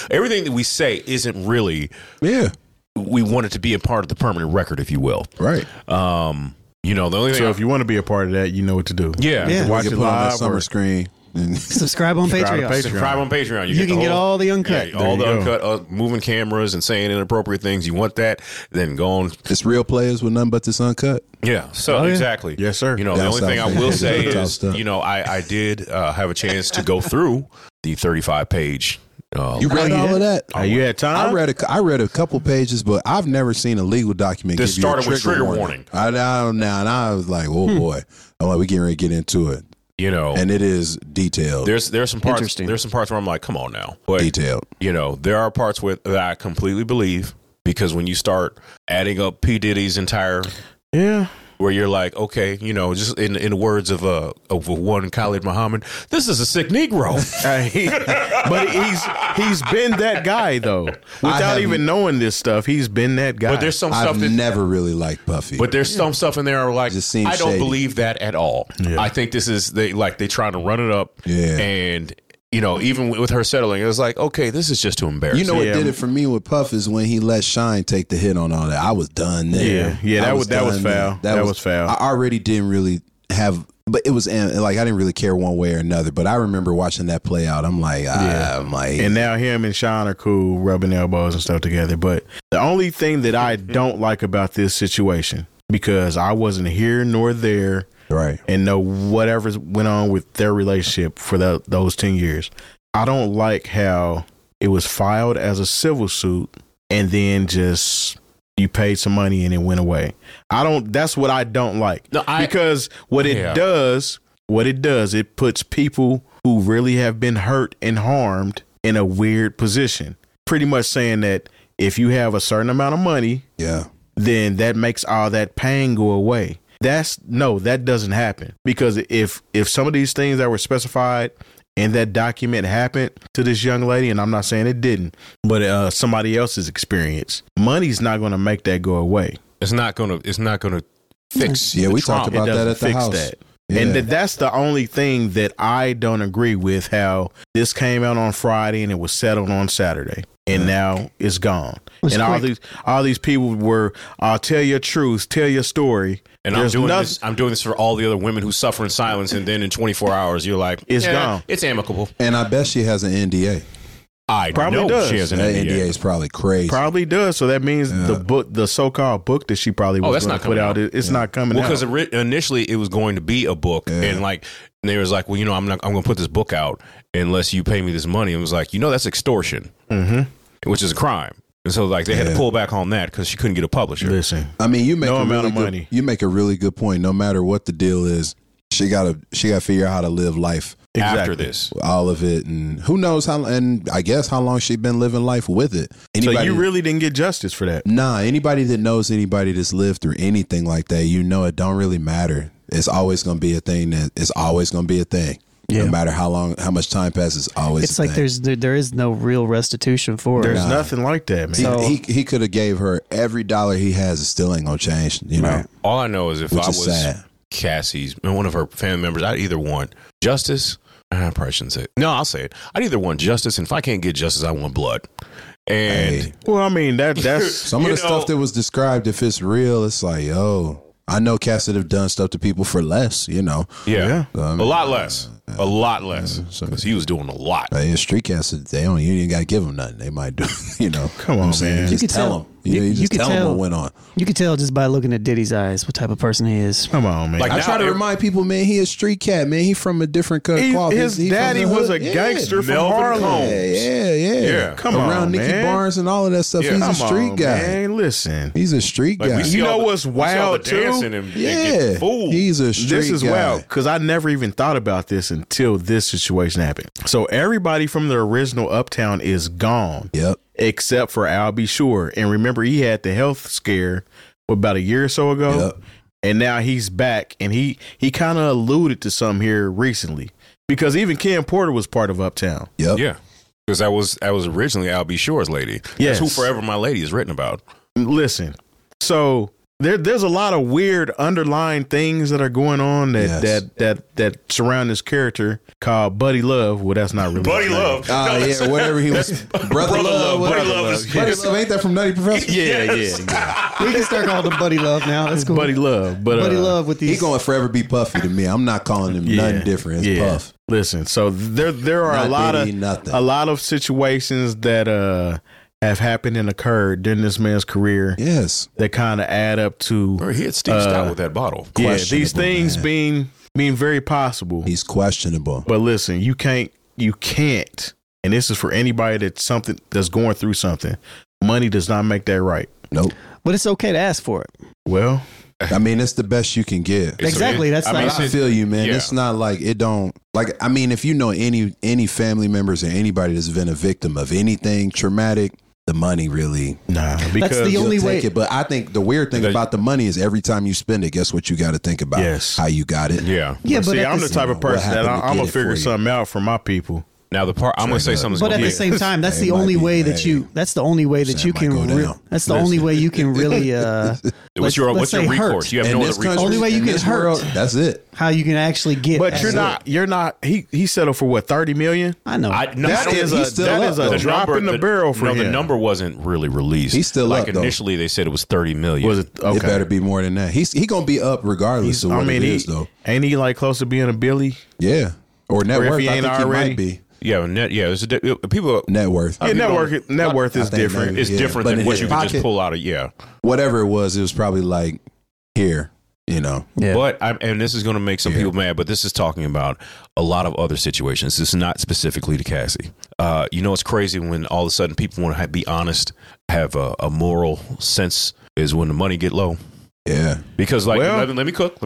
we say isn't really, Yeah, we want it to be a part of the permanent record, if you will. right. You know, the only thing, So if you want to be a part of that, you know what to do. yeah, Yeah. We Watch can it put on that live summer or screen. Subscribe on Patreon. Subscribe on Patreon. You can get all the uncut. Yeah, all the uncut, moving cameras and saying inappropriate things. You want that? Then go on. It's real players with nothing but this uncut. Yeah. So exactly. Yes, sir. You know, the only thing I will say is, you know, I did have a chance to go through the 35-page. You read all of that? You had time? I read a couple pages, but I've never seen a legal document. This started with trigger warning. I was like, oh boy, I'm like, we getting ready to get into it. You know, and it is detailed. There's some parts. There's some parts where I'm like, come on now, but, detailed. You know, there are parts that I completely believe, because when you start adding up P. Diddy's entire where you're like, okay, you know, just in the words of one Khalid Muhammad, this is a sick Negro. But he's been that guy though, without even knowing this stuff. He's been that guy. But there's some stuff I've never really liked Puffy. But there's some stuff in there where like, I don't believe that at all. Yeah. I think this is they trying to run it up. Yeah. And you know, even with her settling, it was like, okay, this is just too embarrassing. You know what did it for me with Puff is when he let Shine take the hit on all that. I was done there. Yeah, that was foul. That was foul. I already didn't really have, but it was like I didn't really care one way or another. But I remember watching that play out. I'm like, and now him and Shine are cool, rubbing elbows and stuff together. But the only thing that I don't like about this situation, because I wasn't here nor there. Right. And know whatever went on with their relationship for those 10 years. I don't like how it was filed as a civil suit and then just you paid some money and it went away. That's what I don't like. Because what it does, it puts people who really have been hurt and harmed in a weird position. Pretty much saying that if you have a certain amount of money, then that makes all that pain go away. That doesn't happen, because if some of these things that were specified in that document happened to this young lady, and I'm not saying it didn't, but somebody else's experience, money's not going to make that go away. It's not going to fix. Yeah, we talked about that at the house. That. Yeah. And that's the only thing that I don't agree with, how this came out on Friday and it was settled on Saturday. And now it's gone. And all these people were, I'll tell your truth, tell your story. And I'm doing this for all the other women who suffer in silence. And then in 24 hours, you're like, it's gone. It's amicable. And I bet she has an NDA. I probably know does. She has an NDA. NDA is probably crazy. Probably does. So that means the so-called book that she probably was going to put out, it's not coming out. Because initially it was going to be a book, and they was like, well, you know, I'm going to put this book out unless you pay me this money. It was like, you know, that's extortion, which is a crime. And so like they had to pull back on that because she couldn't get a publisher. Listen, I mean, you make money. You make a really good point. No matter what the deal is, she got to figure out how to live life. Exactly. After this, all of it, and who knows how, and I guess how long she's been living life with it. So you really didn't get justice for that? Nah, anybody that knows anybody that's lived through anything like that, you know, it don't really matter. It's always going to be a thing. It's always going to be a thing. Yeah. No matter how much time passes, always. It's like there is no real restitution for it. There's nothing like that, man. So, he could have gave her every dollar he has. It still ain't gonna change. You know. All I know is if I was Cassie's and one of her family members, I'd either want justice. I probably shouldn't say it. No, I'll say it. I'd either want justice, and if I can't get justice, I want blood. And well, I mean that's some of the stuff that was described. If it's real, it's like, yo, I know Cass would have done stuff to people for less. You know, a lot less. A lot less, because he was doing a lot. Street cats, you ain't got to give them nothing. They might do, you know. Come on, man. You can tell them. You just tell them what went on. You can tell just by looking at Diddy's eyes what type of person he is. Come on, man. Like I try to remind people, man, he a street cat, man. He from a different cloth. His daddy was a gangster from Harlem. Yeah. Come on, around Nicky Barnes and all of that stuff. He's a street guy. Man, listen. He's a street guy. You know what's wild too? Yeah. He's a street guy. This is wild because I never even thought about this until this situation happened. So everybody from the original Uptown is gone. Yep. Except for Al B. Sure. And remember, he had the health scare about a year or so ago. Yep. And now he's back. And he kind of alluded to some here recently. Because even Ken Porter was part of Uptown. Yep. Yeah. Because that was originally Al B. Sure's lady. Yes. That's who Forever My Lady is written about. Listen. So there's a lot of weird underlying things that are going on that surround this character called Buddy Love. Well, that's not really Buddy Love. Yeah, whatever he was. Brother Love. Buddy Love is Buddy Love, ain't that from Nutty Professor? Yeah. We can start calling him Buddy Love now. That's cool. Buddy Love, but Buddy Love with these. He gonna forever be Puffy to me. I'm not calling him nothing different. It's Puff. Listen, so there are Not a lot Diddy, of nothing. a lot of situations that have happened and occurred during this man's career Yes. that kind of add up to Or he had Steve Stout with that bottle. these Questionable, things man. being very possible. He's questionable. But listen, you can't, and this is for anybody that's going through something. Money does not make that right. Nope. But it's okay to ask for it. Well, I mean, it's the best you can get. Exactly. That's I mean, like, I feel you, man. Yeah. It's not like it don't like. I mean, if you know any family members or anybody that's been a victim of anything traumatic, the money really. nah, because the only you'll way- take it. But I think the weird thing about the money is every time you spend it, guess what you got to think about? Yes. How you got it. Yeah. yeah, but see, at I'm the the type of what person that happened to I'm get gonna it for figure you? something out for my people. Now the part I'm going to say something's But going at to the same time, that's It the might only be, way that hey, you. That's the only way that Sam you might can. go down. That's the only way you can really. What's your let's say recourse? hurt. You have In no this other recourse. country, Only way you in can this hurt. world, that's it. How you can actually get. But you're not. He settled for what, 30 million? I know. I That is he's still up, a though. drop in the barrel for him. The number wasn't really released. He's still like up, though. initially they said it was 30 million. Was it okay? It better be more than that. He gonna be up regardless of what it is, though. Ain't he like close to being a Billy? Yeah, or net Or if worth. he I ain't think he already- might be Yeah, people. net worth. Yeah, net worth is I think different. maybe. It's Yeah, different but than in what his you can just pocket- pull out of. Yeah, Whatever it was probably like here. You know, Yeah. but and this is going to make some people mad. But this is talking about a lot of other situations. This is not specifically to Cassie. You know, it's crazy when all of a sudden people want to be honest, have a moral sense. Is when the money get low. yeah. Because like Well- let me cook.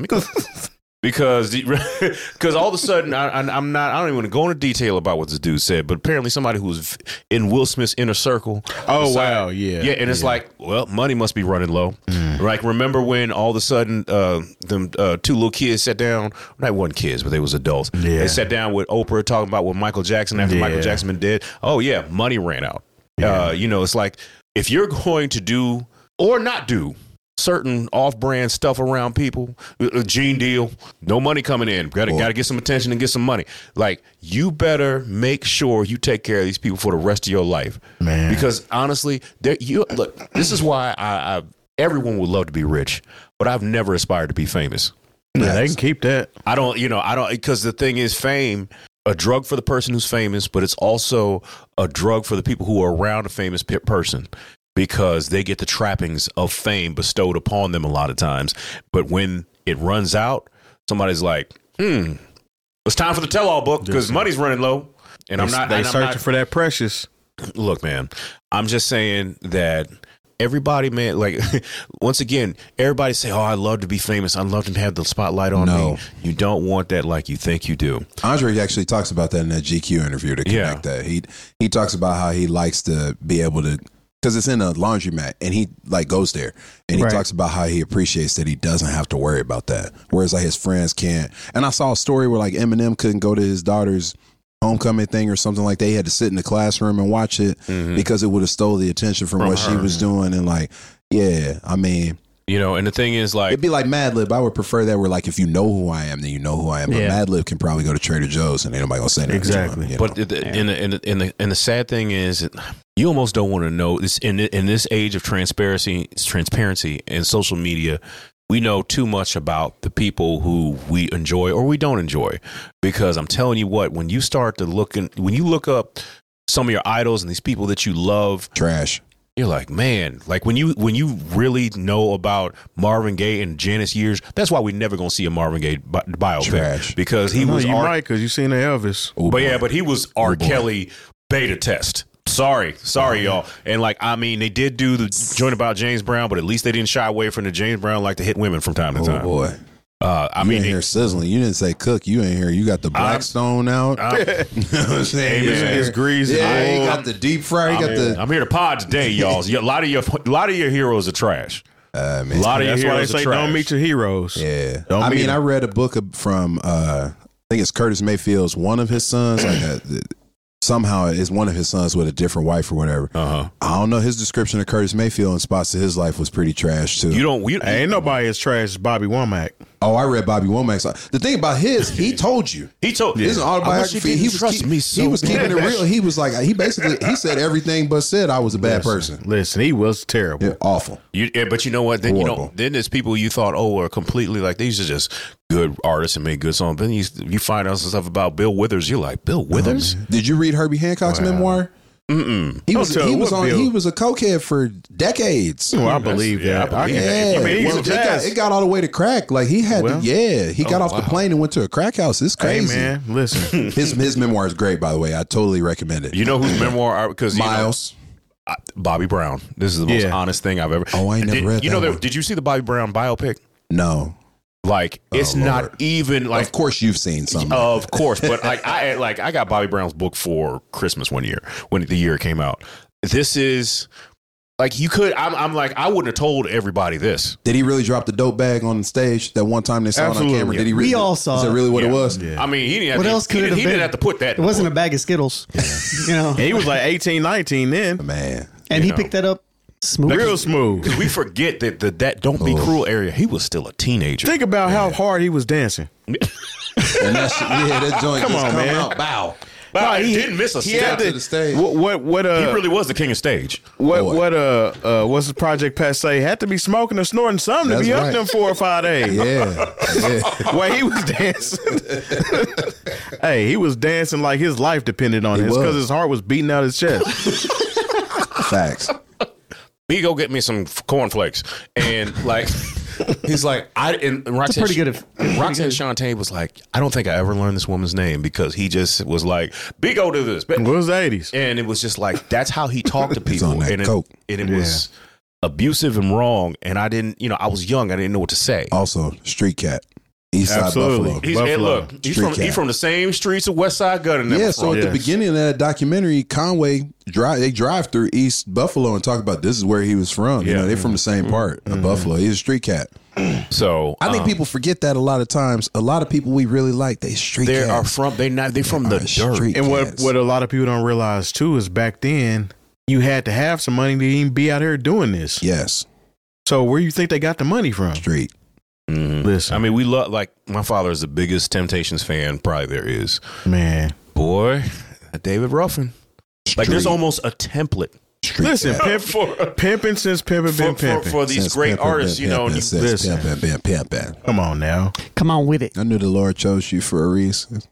Because all of a sudden I don't even want to go into detail about what this dude said, but apparently somebody who was in Will Smith's inner circle. Oh, decided- wow, yeah. and it's like, well, money must be running low. Like, remember when all of a sudden them two little kids sat down? Not one kids, but they was adults. Yeah. They sat down with Oprah talking about what Michael Jackson after Yeah. Michael Jackson been dead. Oh yeah, money ran out. You know, it's like if you're going to do or not do certain off-brand stuff around people, a Gene deal, no money coming in, gotta get some attention and get some money. Like, you better make sure you take care of these people for the rest of your life, Man. Because honestly, look, this is why I everyone would love to be rich, but I've never aspired to be famous. Yeah, they can keep that. I don't, because the thing is, fame, a drug for the person who's famous, but it's also a drug for the people who are around a famous person, because they get the trappings of fame bestowed upon them a lot of times. But when it runs out, somebody's like, it's time for the tell-all book because money's running low. And I'm not searching for that precious. Look, man, I'm just saying that everybody, man, like, once again, everybody say, oh, I love to be famous. I love to have the spotlight on No. me. You don't want that like you think you do. Andre actually talks about that in that GQ interview to connect that. He talks about how he likes to be able to, because it's in a laundromat, and he like goes there and he Right. talks about how he appreciates that he doesn't have to worry about that, whereas like his friends can't. And I saw a story where like Eminem couldn't go to his daughter's homecoming thing or something like that. He had to sit in the classroom and watch it because it would have stole the attention from what she was doing. And like, yeah, I mean, You know, and the thing is, like, it'd be like Mad Lib. I would prefer that where like if you know who I am, then you know who I am. But Yeah. Mad Lib can probably go to Trader Joe's and ain't nobody gonna say nothing. Exactly. To him, you but know? the sad thing is, you almost don't want to know this in this age of transparency and social media. We know too much about the people who we enjoy or we don't enjoy, because I'm telling you what, when you start to when you look up some of your idols and these people that you love, Trash. you're like, man, like when you really know about Marvin Gaye and Janice years, that's why we're never gonna see a Marvin Gaye biopic. Trash. Because he No, was you might because you seen the Elvis. Oh, but boy. yeah, but he was R. boy. Kelly beta test. Sorry, y'all. And like, I mean, they did do the joint about James Brown, but at least they didn't shy away from the James Brown like to hit women from time to Oh time. boy. I You mean, ain't here sizzling. You didn't say cook. You ain't here. You got the Blackstone out. you know what I'm saying? Amen. It's greasy. Yeah, you got the deep fry. You got the. I'm here to pod today, y'all. A lot of your heroes are trash. Man. A lot of your That's why they heroes are say trash. don't meet your heroes. Yeah. Don't I meet mean, him. I read a book from I think it's Curtis Mayfield's one of his sons. Like somehow is one of his sons with a different wife or whatever. I don't know. His description of Curtis Mayfield in spots of his life was pretty trash too. Ain't nobody as trash as Bobby Womack. Oh, I read Bobby Womack's. The thing about he told you. He told his autobiography. He was keeping it real. He was like, he said everything but said I was a bad person. Listen, he was terrible. Yeah, awful. But you know what? Then Horrible. then there's people you thought are completely like these are just good artists and made good songs. Then you find out some stuff about Bill Withers. You're like, Bill Withers? Did you read Herbie Hancock's memoir? He was a cokehead for decades. Well, I believe that. It got all the way to crack. Like he had he got off the plane and went to a crack house. It's crazy. Hey man, listen. his memoir is great, by the way. I totally recommend it. You know whose memoir? Because Miles. Bobby Brown. This is the most honest thing I've ever. Oh, I ain't never read that one. Did you see the Bobby Brown biopic? No. Like it's not even like. Of course, you've seen something. Of course, but I got Bobby Brown's book for Christmas one year when the year it came out. This is like you could. I'm like I wouldn't have told everybody this. Did he really drop the dope bag on the stage that one time they saw it on camera? Did he? Really, we all saw. Is that really what it was? Yeah. I mean, he didn't. What else could it have been? He didn't have to put that. It wasn't a bag of Skittles. You know, He was like 18, 19 then. Man, and he picked that up smooth, real smooth. Because we forget that Don't Be Cruel area. He was still a teenager. Think about how hard he was dancing. and that joint Come just on, come man. out. Bow. But he didn't miss a step. to the stage. What? He really was the king of stage. What's the Project Passe? Had to be smoking or snorting something That's to be right. up them 4 or 5 days. Yeah. Well, he was dancing. Hey, he was dancing like his life depended on it was. because his heart was beating out his chest. Facts. Me go get me some cornflakes, and like he's like and Roxanne, pretty good. Roxanne Shante was like, I don't think I ever learned this woman's name because he just was like, "Big O to this," What was the 80s? and it was just like that's how he talked to He's on people, that and coke. it was abusive and wrong, and I didn't, I was young, I didn't know what to say. Also, Street Cat. East Side Absolutely. Buffalo. He's Buffalo. look, he's from the same streets of West Side Gun. And Yeah, so at the Yes. beginning of that documentary, Conway drive through East Buffalo and talk about this is where he was from. You Yeah. know, they're from the same part of Buffalo. He's a street cat. So I think people forget that a lot of times. A lot of people we really like, they street they are cats. from they're from the dirt. Street And cats. what a lot of people don't realize too is back then you had to have some money to even be out here doing this. Yes, So where you think they got the money from? street. Mhm. Listen, I mean, we love my father is the biggest Temptations fan probably there is. man. Boy, David Ruffin. Like there's Street. almost a template Street Listen, cat. pimping since pimping been pimping. for these Since great pimpin', artists, been pimpin', and since listen. pimpin', been pimpin'. Come on now. Come on with it. I knew the Lord chose you for a reason.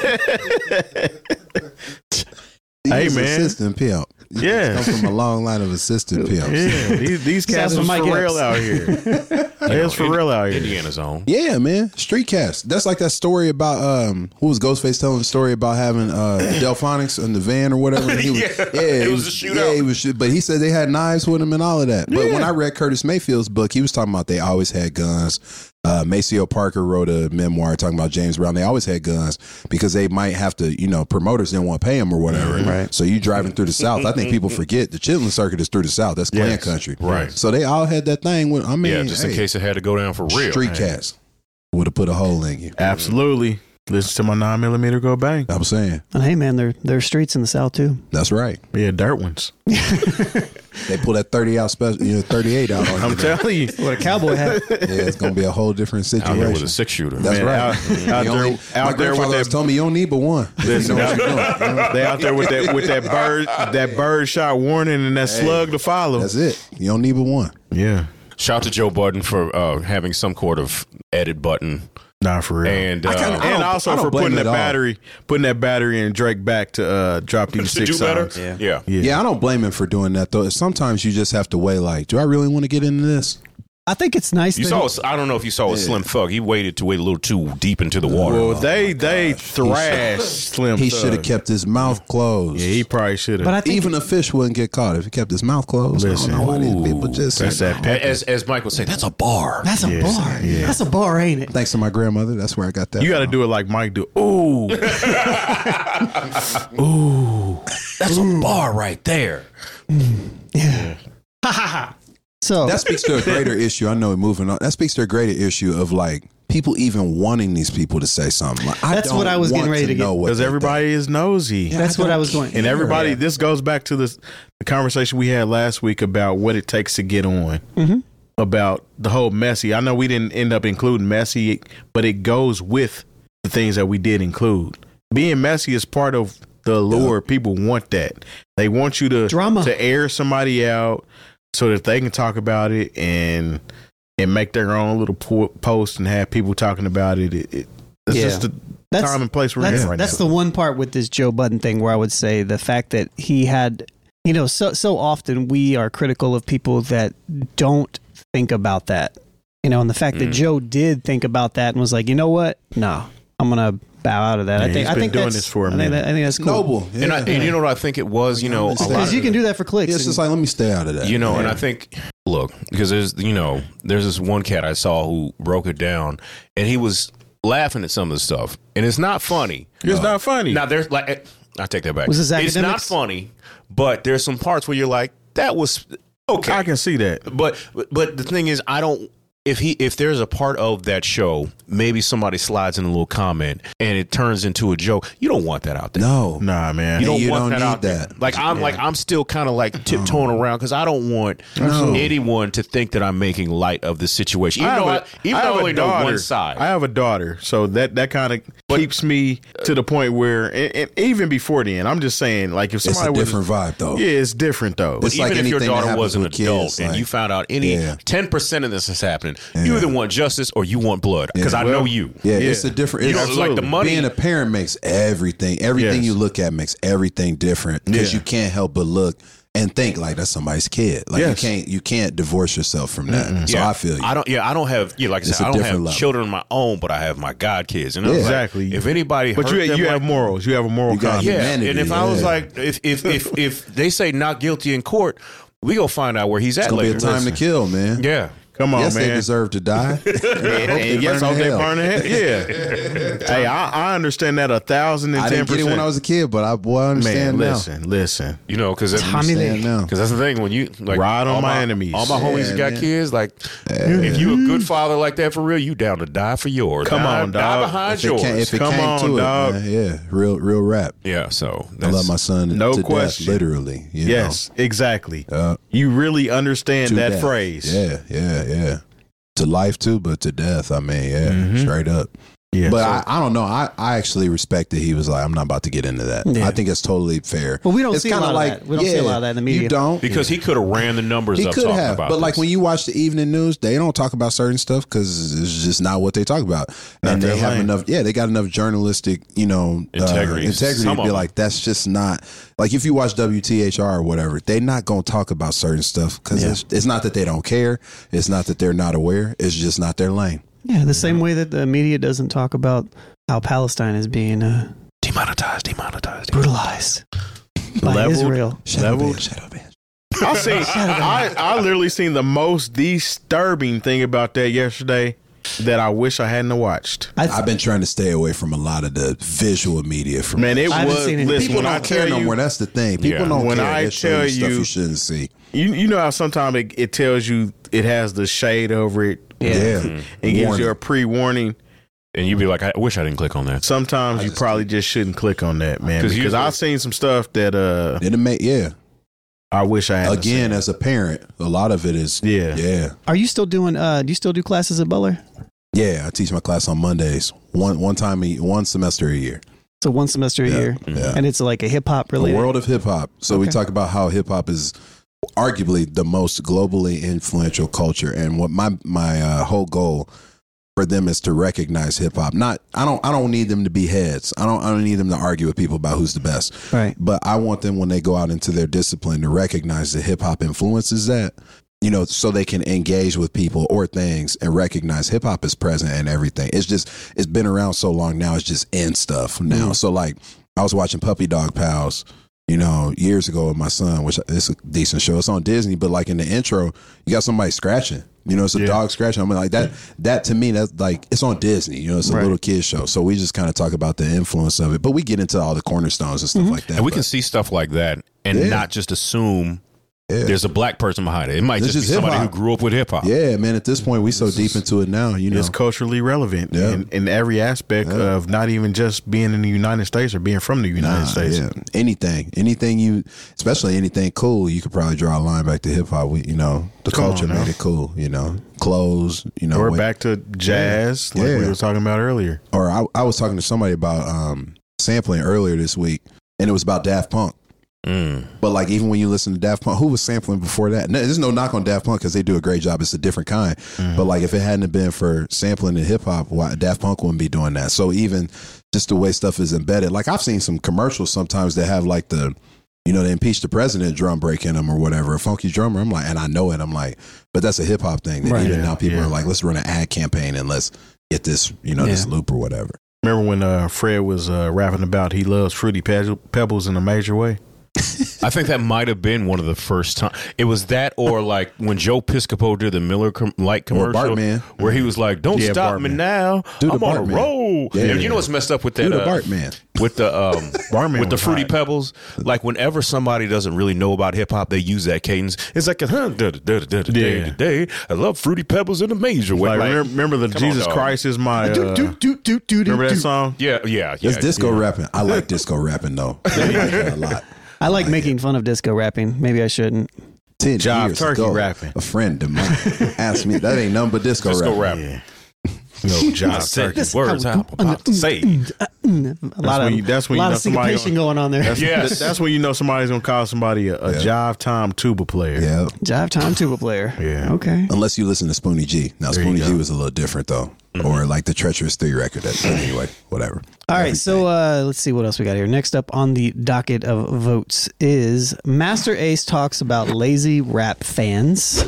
Hey, He's man. assistant pimp. Yeah. Come from a long line of assistant pimps. Yeah, these cats Sounds is from for Mike real Epps. out here. It's for real out here. Indiana zone. Yeah, man. Street cats. That's like that story about who was Ghostface telling the story about having Delphonics in the van or whatever. And he was, It was a shootout. Yeah, he was. But he said they had knives with him and all of that. But when I read Curtis Mayfield's book, he was talking about they always had guns. Maceo Parker wrote a memoir talking about James Brown. They always had guns because they might have to, promoters didn't want to pay them or whatever. Right. So you driving through the South. I think people forget the Chitlin Circuit is through the South. That's Klan Yes. country. Right. So they all had that thing with, Just in case it had to go down for real. Street cats would have put a hole in you. Absolutely. Listen to my 9mm go bang. I'm saying. And hey, man, there are streets in the South too. That's right. Yeah, dirt ones. They pull that 30 out special, 38 out on I'm you. telling you. What a cowboy hat. Yeah, it's gonna be a whole different Out here with situation. a 6-shooter. That's Man, right. out You there- only- out my there with grandfather that- was telling me you don't need but one. Listen, You know what you're doing. they out there with that bird shot warning and that slug to follow. That's it. You don't need but one. Yeah. Shout out to Joe Budden for having some sort of edit button. Nah, for real. And I and don't also for blame putting it that at all. battery and Drake back to drop these to 6 do better. songs. Yeah. Yeah, I don't blame him for doing that though. Sometimes you just have to weigh like, do I really want to get into this? I think it's nice. You that saw. I don't know if you saw a Slim Thug. He waited to wait a little too deep into the water. Well, they thrashed Slim He Thug. should have kept his mouth closed. Yeah, he probably should have. But I think Even a fish wouldn't get caught if he kept his mouth closed. Listen. I don't know why these people just That's that pep. as Mike would say, that's a bar. that's a Yes, bar. yeah. That's a bar, ain't it? Thanks to my grandmother. That's where I got that. You got to do it like Mike do. Ooh. That's a bar right there. Yeah. So That speaks to a greater issue. I know, moving on. That speaks to a greater issue of like people even wanting these people to say something? Like, That's what I was getting ready to get. Because everybody is nosy. Yeah, That's what I was going. And everybody, this goes back to the conversation we had last week about what it takes to get on. Mm-hmm. About the whole messy. I know we didn't end up including messy, but it goes with the things that we did include. Being messy is part of the allure. Yeah. People want that. They want you to drama, to air somebody out so that they can talk about it and make their own little post and have people talking about it. It's just the time and place we're in right now. That's the one part with this Joe Budden thing where I would say the fact that he had, you know, so often we are critical of people that don't think about that, you know, and the fact that Joe did think about that and was like, you know what? No, I'm gonna bow out of that. Yeah, I think doing this for a minute. I think that's cool. Noble. Yeah. And you know what I think it was, you know, because you can do that for clicks. It's just like, let me stay out of that. You know, and I think, look, because there's this one cat I saw who broke it down, and he was laughing at some of the stuff, and it's not funny. It's not funny. Now there's like, I take that back. Was this it's not funny, but there's some parts where you're like, that was okay. I can see that. But the thing is, I don't. If there's a part of that show, maybe somebody slides in a little comment and it turns into a joke, you don't want that out there. No, nah, man. You don't you want don't that need out that. there. Like I'm still kind of like tiptoeing around because I don't want anyone to think that I'm making light of the situation. Even though I only know one side. I have a daughter, so that kind of keeps me to the point where, and even before then, I'm just saying, like if somebody it's a different vibe though. Yeah, it's different though. But even like if your daughter was an adult kids, and like, you found out any 10% of this is happening, you either want justice or you want blood. Because I know you. Yeah, it's a different. You don't like the money. Being a parent makes everything you look at makes everything different because you can't help but look and think like that's somebody's kid. Like you can't divorce yourself from that. So I feel you. I don't have like I said, I don't have children of my own, but I have my god kids. And exactly. Like, if anybody, but you have morals. You have a moral compass. And if I was like, if they say not guilty in court, we go find out where he's at later. It's gonna be a time to kill, man. Yeah. Come on, yes, man. They deserve to die. and yes, I hope they burn in hell. Yeah. Hey, I understand that 1,010%. I didn't get it when I was a kid, but I understand now. Listen. You know, because that's the thing when you like ride on my enemies. All my homies got kids. Like, if you a good father like that for real, you down to die for yours. Come on, dog. Die behind yours. If it came to dog. It, man, real rap. Yeah. So I love my son. No to question. Death, literally. Yes, exactly. You really understand that phrase. Yeah. To life too, but to death. I mean, straight up. Yeah, but I don't know. I actually respect that he was like, I'm not about to get into that. Yeah. I think it's totally fair. Well, we don't see a lot of that. We don't see a lot of that in the media. You don't. Because he could have ran the numbers up talking about but this. like when you watch the evening news, they don't talk about certain stuff because it's just not what they talk about. And they have enough, they got enough journalistic, integrity to be like, that's just not, like if you watch WTHR or whatever, they're not going to talk about certain stuff because it's not that they don't care. It's not that they're not aware. It's just not their lane. Yeah, the same way that the media doesn't talk about how Palestine is being demonetized, brutalized by Israel. Shut up, man. I literally seen the most disturbing thing about that yesterday that I wish I hadn't watched. I've been trying to stay away from a lot of the visual media. Man, it was. Listen, people don't care no more. That's the thing. People don't care. When I tell you stuff you shouldn't see. You know how sometimes it tells you it has the shade over it. Yeah. It gives you a pre-warning. And you'd be like, I wish I didn't click on that. Sometimes you probably just shouldn't click on that, man. Because I've seen some stuff that I wish I had. Again, as a parent, a lot of it is Are you still doing do you still do classes at Butler? Yeah, I teach my class on Mondays. One semester a year. So one semester a year. Yeah. And it's like a hip hop related. The world of hip hop. So we talk about how hip hop is arguably the most globally influential culture, and what my whole goal for them is to recognize hip hop. I don't need them to be heads. I don't need them to argue with people about who's the best. Right. But I want them, when they go out into their discipline, to recognize that hip hop influences that. So they can engage with people or things and recognize hip hop is present in everything. It's been around so long now. It's just in stuff now. So like I was watching Puppy Dog Pals, years ago with my son, which is a decent show. It's on Disney, but like in the intro, you got somebody scratching. It's a dog scratching. I mean, like that. That to me, that's like it's on Disney. It's a little kid show. So we just kind of talk about the influence of it, but we get into all the cornerstones and stuff like that. And we can see stuff like that and not just assume There's a black person behind it. It might It's just be just somebody hip-hop. who grew up with hip hop. Yeah, man. At this point, we so deep into it now. You know, It's culturally relevant in every aspect of not even just being in the United States or being from the United States. Yeah, anything you, especially anything cool, you could probably draw a line back to hip hop. The culture made it cool. Clothes. Or back to jazz, like we were talking about earlier. Or I was talking to somebody about sampling earlier this week, and it was about Daft Punk. But like, even when you listen to Daft Punk, who was sampling before that? There's no knock on Daft Punk because they do a great job. It's a different kind. But like, if it hadn't been for sampling in hip hop, Daft Punk wouldn't be doing that. So even just the way stuff is embedded, like I've seen some commercials sometimes that have like they impeach the president drum break in them or whatever, a funky drummer. I'm like, and I know it. I'm like, but that's a hip hop thing. That even now people are like, let's run an ad campaign and let's get this, this loop or whatever. Remember when Fred was rapping about he loves Fruity Pebbles in a major way? I think that might have been one of the first time. It was that, or like when Joe Piscopo did the Miller Lite commercial, Bartman, where he was like, "Don't stop me now, I'm on a roll." Yeah, you know what's messed up with that? Do the Bartman with the Bartman with the was Fruity hot. Pebbles. Like whenever somebody doesn't really know about hip hop, they use that cadence. It's like today. I love Fruity Pebbles in a major way. Like, remember the come Jesus on, dog. Christ is my. Remember that song? Yeah. It's disco rapping. I like disco rapping though. I like that a lot. I like making fun of disco rapping. Maybe I shouldn't. 10 Jive years turkey ago, rapping. a friend of mine asked me, that ain't nothing but disco rapping. Yeah. No, Jive Said Turkey. the words I'm about to say. A lot of somebody syncopation going on there. That's when you know somebody's gonna call somebody a Jive Time tuba player. Yeah. Jive time tuba player. Yeah. Okay. Unless you listen to Spoonie G. Now, There you Spoonie G go. was a little different, though. Or like the Treacherous 3 record. But anyway, whatever. All right, so let's see what else we got here. Next up on the docket of votes is Master Ace talks about lazy rap fans.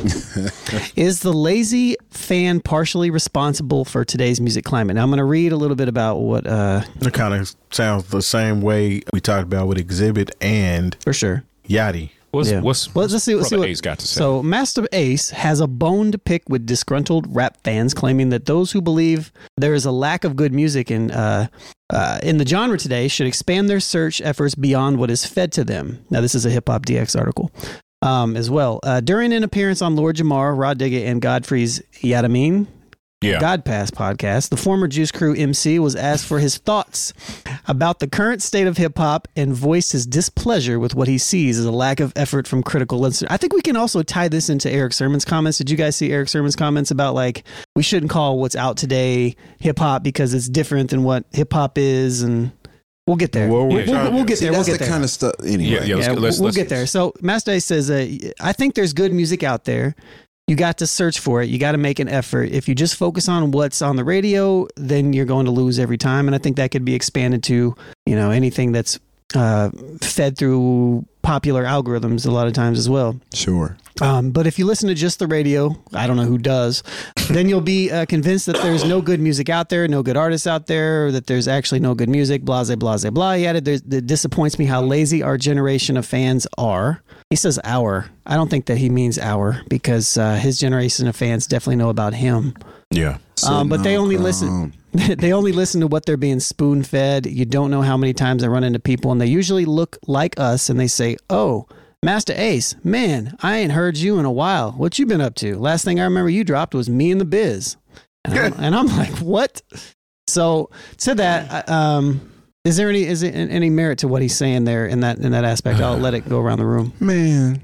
Is the lazy fan partially responsible for today's music climate? Now, I'm going to read a little bit about what... It kind of sounds the same way we talked about with Exhibit and for sure. Yachty. What's Well, let's see Brother what Ace got to say? So, Master Ace has a bone to pick with disgruntled rap fans, claiming that those who believe there is a lack of good music in the genre today should expand their search efforts beyond what is fed to them. Now, this is a Hip Hop DX article as well. During an appearance on Lord Jamar, Rod Digga, and Godfrey's Yadamin God Pass podcast, the former Juice Crew MC was asked for his thoughts about the current state of hip hop and voiced his displeasure with what he sees as a lack of effort from critical listeners. I think we can also tie this into Eric Sermon's comments. Did you guys see Eric Sermon's comments about like we shouldn't call what's out today hip hop because it's different than what hip hop is? And we'll get there. We'll get there. We'll That's get the there. kind of stuff. Anyway. We'll get there. So Master Ace says, I think there's good music out there. You got to search for it. You got to make an effort. If you just focus on what's on the radio, then you're going to lose every time. And I think that could be expanded to, anything that's fed through popular algorithms a lot of times as well. Sure. But if you listen to just the radio, I don't know who does, then you'll be convinced that there's no good music out there, no good artists out there, or that there's actually no good music, blah, blah, blah, blah. He added, it disappoints me how lazy our generation of fans are. He says our. I don't think that he means our because his generation of fans definitely know about him. Yeah. But they only listen. They only listen to what they're being spoon fed. You don't know how many times I run into people and they usually look like us and they say, "Oh, Master Ace, man, I ain't heard you in a while. What you been up to? Last thing I remember you dropped was Me and the Biz." And I'm like, what? So to that, is there any merit to what he's saying there in that aspect? I'll let it go around the room. Man.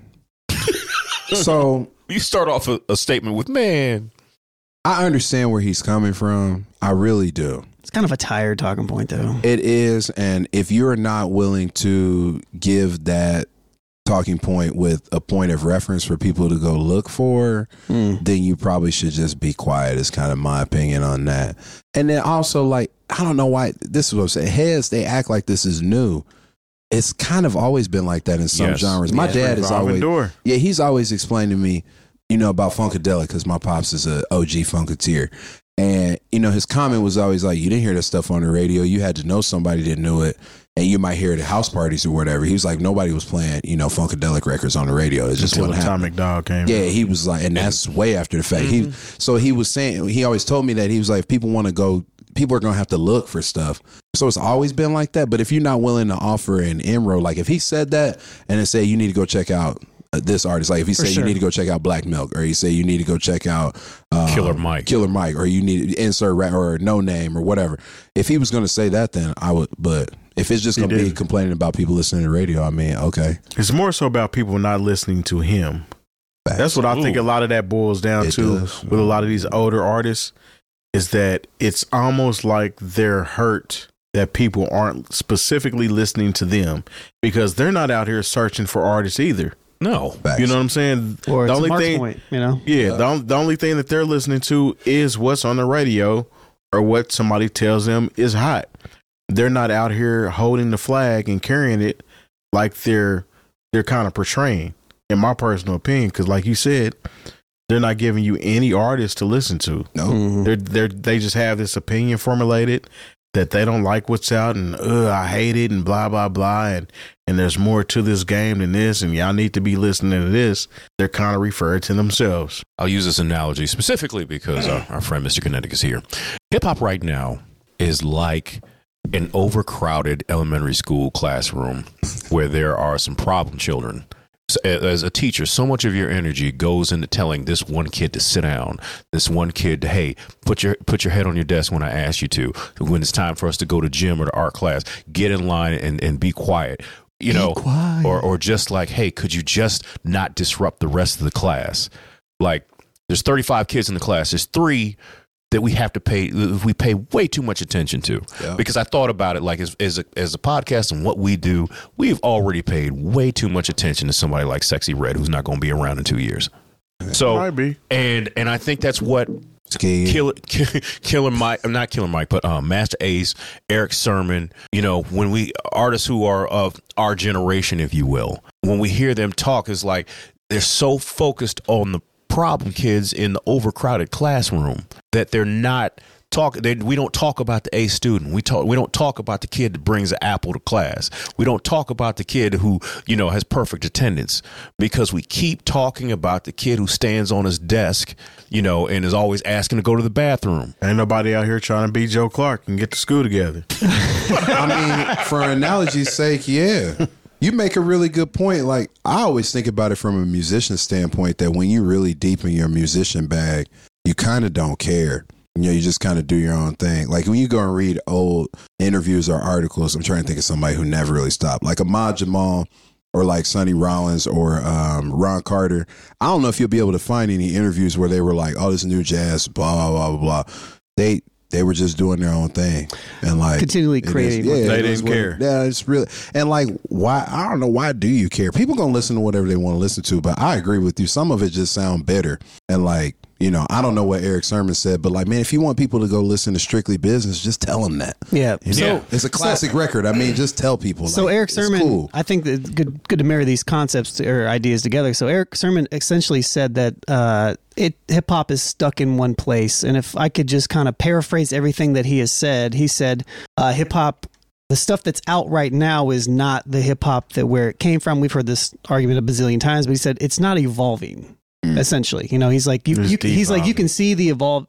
So You start off a statement with "man." I understand where he's coming from. I really do. It's kind of a tired talking point, though. It is. And if you're not willing to give that talking point with a point of reference for people to go look for, then you probably should just be quiet, is kind of my opinion on that. And then also, like, I don't know why, this is what I'm saying. Heads, they act like this is new. It's kind of always been like that in some genres. My dad is always, he's always explained to me, about Funkadelic, because my pops is a OG Funketeer. And, his comment was always like, you didn't hear that stuff on the radio. You had to know somebody that knew it. And you might hear it at house parties or whatever. He was like, nobody was playing, Funkadelic records on the radio. It just wasn't happening. Atomic Dog came Yeah, out. he was like, and that's way after the fact. So he was saying, he always told me that he was like, if people want to go, people are going to have to look for stuff. So it's always been like that. But if you're not willing to offer an inroad, like if he said that and then say, you need to go check out this artist. Like if he say you need to go check out Black Milk, or he say you need to go check out Killer Mike, or you need to insert rap or No Name or whatever. If he was going to say that, then I would. But if it's just going to be complaining about people listening to radio, I mean, okay. It's more so about people not listening to him. That's what I think a lot of that boils down to with a lot of these older artists, is that it's almost like they're hurt that people aren't specifically listening to them because they're not out here searching for artists either. No. You know what I'm saying? Or the it's only Mark's thing, point, you know? Yeah, the only thing that they're listening to is what's on the radio or what somebody tells them is hot. They're not out here holding the flag and carrying it like they're kind of portraying, in my personal opinion, because like you said, they're not giving you any artist to listen to. No. They just have this opinion formulated that they don't like what's out and I hate it and blah blah blah and there's more to this game than this and y'all need to be listening to this. They're kind of referred to themselves. I'll use this analogy specifically because our friend Mr. Kinetic is here. Hip hop right now is like an overcrowded elementary school classroom where there are some problem children. As a teacher, so much of your energy goes into telling this one kid to sit down, this one kid, hey, put your head on your desk when I ask you to. When it's time for us to go to gym or to art class, get in line and be quiet. You know, or just like, hey, could you just not disrupt the rest of the class? Like, there's 35 kids in the class. There's 3 that we have to pay way too much attention to. Yeah. Because I thought about it like as a podcast and what we do, we've already paid way too much attention to somebody like Sexy Red, who's not going to be around in 2 years. So, might be. And I think that's what Killer Mike, not Killer Mike, but Master Ace, Eric Sermon, you know, when we artists who are of our generation, if you will, when we hear them talk, it's like they're so focused on the problem kids in the overcrowded classroom that they're not talking. We don't talk about the A student. We don't talk about the kid that brings an apple to class. We don't talk about the kid who, you know, has perfect attendance, because we keep talking about the kid who stands on his desk, you know, and is always asking to go to the bathroom. Ain't nobody out here trying to be Joe Clark and get to school together. I mean, for analogy's sake, yeah. You make a really good point. Like, I always think about it from a musician standpoint, that when you really deep in your musician bag, you kind of don't care. You know, you just kind of do your own thing. Like when you go and read old interviews or articles, I'm trying to think of somebody who never really stopped, like Ahmad Jamal or like Sonny Rollins or Ron Carter. I don't know if you'll be able to find any interviews where they were like, oh, this new jazz, blah, blah, blah, blah. They were just doing their own thing and like continually creating. They didn't care. Yeah, it's really, and like, why? I don't know. Why do you care? People gonna listen to whatever they want to listen to, but I agree with you. Some of it just sound bitter and like, you know, I don't know what Eric Sermon said, but like, man, if you want people to go listen to Strictly Business, just tell them that. Yeah. You know? It's a classic record. I mean, just tell people. So like, Eric Sermon, cool. I think that good to marry these concepts or ideas together. So Eric Sermon essentially said that hip hop is stuck in one place. And if I could just kind of paraphrase everything that he has said, he said hip hop, the stuff that's out right now is not the hip hop that where it came from. We've heard this argument a bazillion times, but he said it's not evolving. Essentially, you know, he's like he's like, you can see the evolve,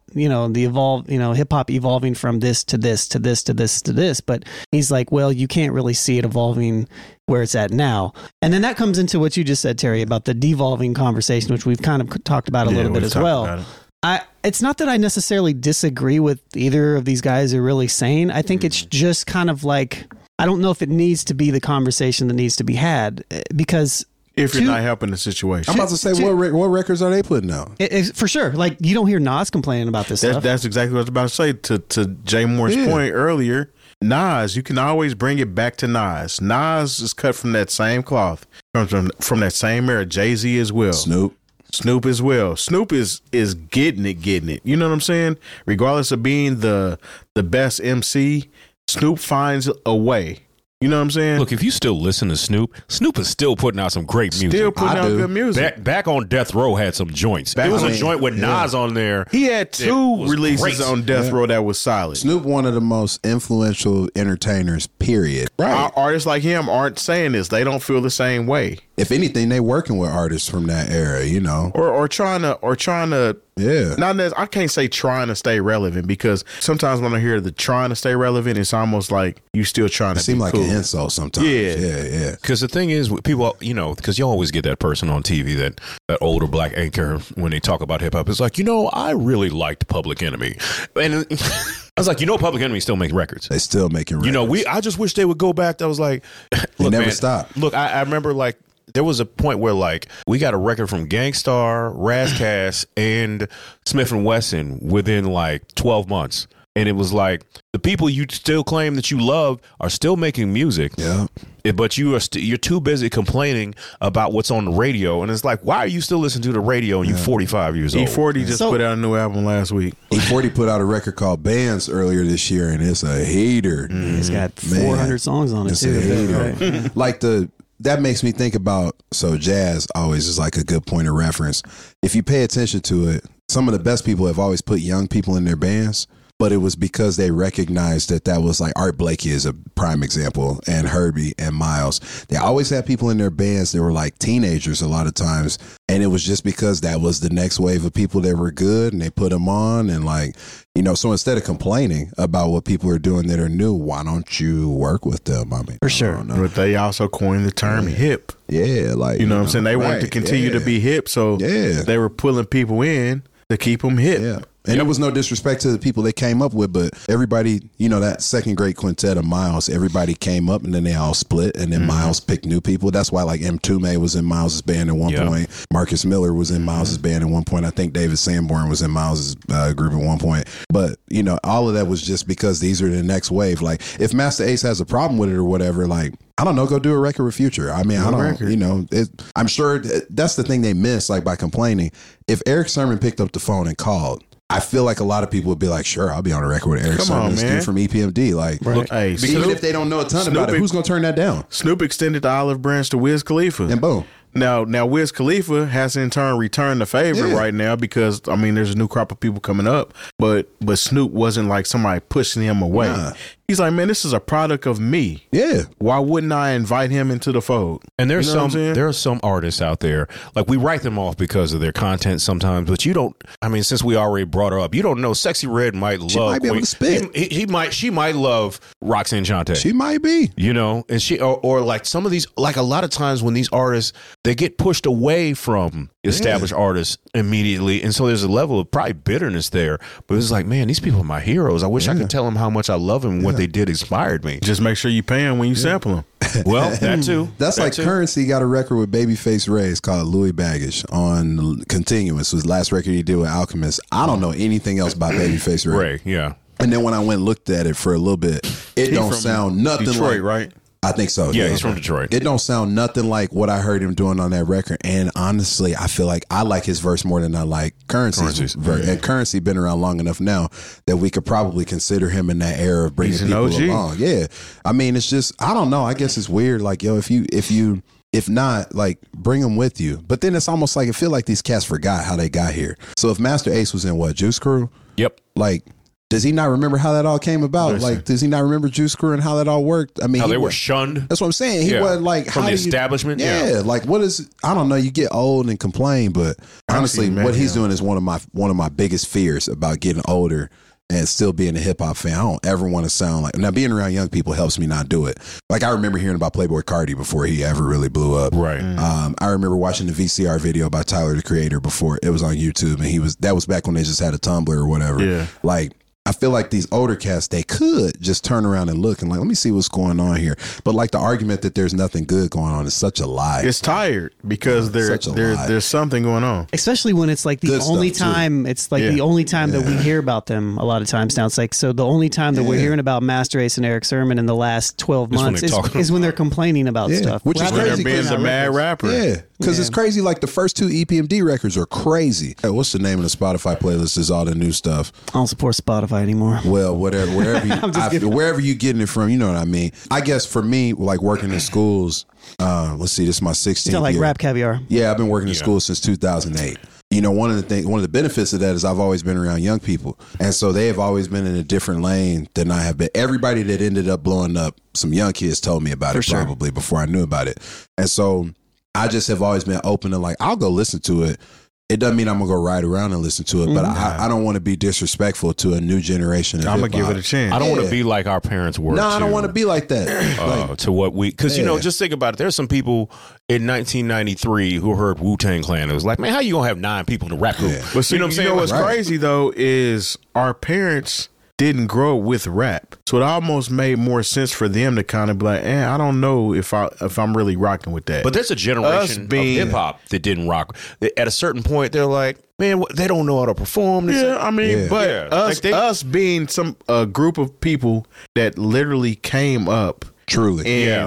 hip hop evolving from this to this to this to this to this, but he's like, well, you can't really see it evolving where it's at now. And then that comes into what you just said, Terry, about the devolving conversation, which we've kind of talked about a little bit as well. It's not that I necessarily disagree with either of these guys are really saying. I think it's just kind of like, I don't know if it needs to be the conversation that needs to be had, because if you're not helping the situation. I'm about to say, what records are they putting out? For sure. Like, you don't hear Nas complaining about this stuff. That's exactly what I was about to say. To Jay Moore's point earlier, Nas, you can always bring it back to Nas. Nas is cut from that same cloth, from that same era. Jay-Z as well. Snoop as well. Snoop is getting it. You know what I'm saying? Regardless of being the best MC, Snoop finds a way. You know what I'm saying? Look, if you still listen to Snoop is still putting out some great music. Still putting out good music. Back on Death Row had some joints. It was a joint with Nas on there. He had 2 releases on Death Row that was solid. Snoop, one of the most influential entertainers, period. Right. Artists like him aren't saying this. They don't feel the same way. if anything, they working with artists from that era, you know, or trying to. yeah. Not that I can't say trying to stay relevant, because sometimes when I hear the trying to stay relevant, it's almost like you still trying to It seem be like cool. an insult sometimes. Yeah. Because the thing is, people, you know, because you always get that person on TV, that older black anchor, when they talk about hip hop, it's like, you know, I really liked Public Enemy, and I was like, you know, Public Enemy still make records. They still making records. You know, I just wish they would go back. I was like, look, never man, stop. Look, I remember like there was a point where like we got a record from Gangstar, Razcast, and Smith and Wesson within like 12 months. And it was like the people you still claim that you love are still making music. Yeah. But you're too busy complaining about what's on the radio. And it's like, why are you still listening to the radio and you're 45 years old? E40 just put out a new album last week. E40 put out a record called Bands earlier this year, and it's a hater. It's got 400 songs on it It's too. a hater. Right. Like that makes me think about, so jazz always is like a good point of reference. If you pay attention to it, some of the best people have always put young people in their bands, but it was because they recognized that was like Art Blakey is a prime example, and Herbie and Miles. They always had people in their bands that were like teenagers a lot of times, and it was just because that was the next wave of people that were good, and they put them on, and like, you know, so instead of complaining about what people are doing that are new, why don't you work with them? I mean, For sure. I don't know. But they also coined the term hip. Yeah, like, You know what I'm saying? They wanted to right, continue yeah. to be hip, so Yeah. they were pulling people in to keep them hip. Yeah. And it was no disrespect to the people they came up with, but everybody, you know, that second great quintet of Miles, everybody came up and then they all split, and then Miles picked new people. That's why like Mtume was in Miles's band at one point. Marcus Miller was in Miles's band at one point. I think David Sanborn was in Miles's group at one point. But, you know, all of that was just because these are the next wave. Like, if Master Ace has a problem with it or whatever, like, I don't know, go do a record with Future. I mean, I don't, you know, I'm sure that's the thing they miss, like, by complaining. If Eric Sermon picked up the phone and called, I feel like a lot of people would be like, sure, I'll be on a record with Eric Come Sermon, on, this man. dude from EPMD. Like, Look, hey, even Snoop, if they don't know a ton about it, Snoop- who's going to turn that down? Snoop extended the olive branch to Wiz Khalifa. And boom. Now Wiz Khalifa has in turn returned the favor Yeah. right now, because I mean there's a new crop of people coming up, but Snoop wasn't like somebody pushing him away. Nah. He's like, man, this is a product of me. Yeah. Why wouldn't I invite him into the fold? And there's You know what I'm saying? there are some artists out there, like we write them off because of their content sometimes, but you don't, I mean, since we already brought her up, you don't know, Sexy Red might love, might be able to spit. she might love Roxanne Shante. She might be. You know, and she or like some of these, like a lot of times when these artists, they get pushed away from established artists immediately, and so there's a level of probably bitterness there. But it's like, man, these people are my heroes. I wish I could tell them how much I love them and what they did inspired me. Just make sure you pay him when you sample him. Well, that too. That's That like too. Currency got a record with Babyface Ray. It's called Louis Baggage on Continuous. It was the last record he did with Alchemist. I don't know anything else about Babyface Ray. Ray, yeah. And then when I went and looked at it for a little bit, it don't from sound nothing Detroit, like, right? I think so. Yeah, he's from Detroit. It don't sound nothing like what I heard him doing on that record. And honestly, I feel like I like his verse more than I like Currency's verse. And Currency been around long enough now that we could probably consider him in that era of bringing He's an people OG. along. Yeah. I mean, it's just, I don't know. I guess it's weird. Like, yo, if not, like, bring them with you. But then it's almost like, I feel like these cats forgot how they got here. So if Master Ace was in what, Juice Crew? Yep. Like, does he not remember how that all came about? Listen. Like, does he not remember Juice Crew and how that all worked? I mean, How he they were was- shunned. That's what I'm saying. He Yeah. wasn't like From how the do you- establishment? Yeah, Yeah. like what is? I don't know. You get old and complain, but honestly, man, what he's yeah. doing is one of my biggest fears about getting older and still being a hip hop fan. I don't ever want to sound like, now being around young people helps me not do it. Like, I remember hearing about Playboi Carti before he ever really blew up. Right. I remember watching the VCR video by Tyler the Creator before it was on YouTube, and that was back when they just had a Tumblr or whatever. Yeah. Like, I feel like these older cats, they could just turn around and look and like, let me see what's going on here. But like the argument that there's nothing good going on is such a lie. It's tired because Such a lie. there's something going on. Especially when it's like the Good only stuff, too. time it's like Yeah. the only time that we hear about them a lot of times now. It's like, so the only time that we're Yeah. hearing about Master Ace and Eric Sermon in the last 12 Is when months they talk. is when they're complaining about stuff. Which is Rather When than crazy. they're being putting the out mad records. rapper. Yeah, because Yeah. it's crazy. Like the first two EPMD records are crazy. Hey, what's the name of the Spotify playlist? Is all the new stuff. I don't support Spotify anymore. Well, wherever wherever you getting it from, you know what I mean. I guess for me, like working in schools. Let's see, this is my 16th It's not like year. Rap Caviar. Yeah, I've been working in school since 2008. You know, one of the benefits of that is I've always been around young people. And so they have always been in a different lane than I have been. Everybody that ended up blowing up, some young kids told me about it sure. probably before I knew about it. And so I just have always been open to like, I'll go listen to it. It doesn't mean I'm gonna go ride around and listen to it, but I don't want to be disrespectful to a new generation. I'm gonna give it a chance. I don't want to be like our parents were. No, I don't want to be like that. Like, to what we, because you know, just think about it. There's some people in 1993 who heard Wu-Tang Clan. It was like, man, how you gonna have 9 people in a rap group? But see, you know what I'm saying? You know what's crazy though is our parents didn't grow up with rap, so it almost made more sense for them to kind of be like, I don't know if I'm really rocking with that. But there's a generation of hip hop that didn't rock. At a certain point, they're like, man, they don't know how to perform. Yeah, I mean, but us being a group of people that literally came up truly,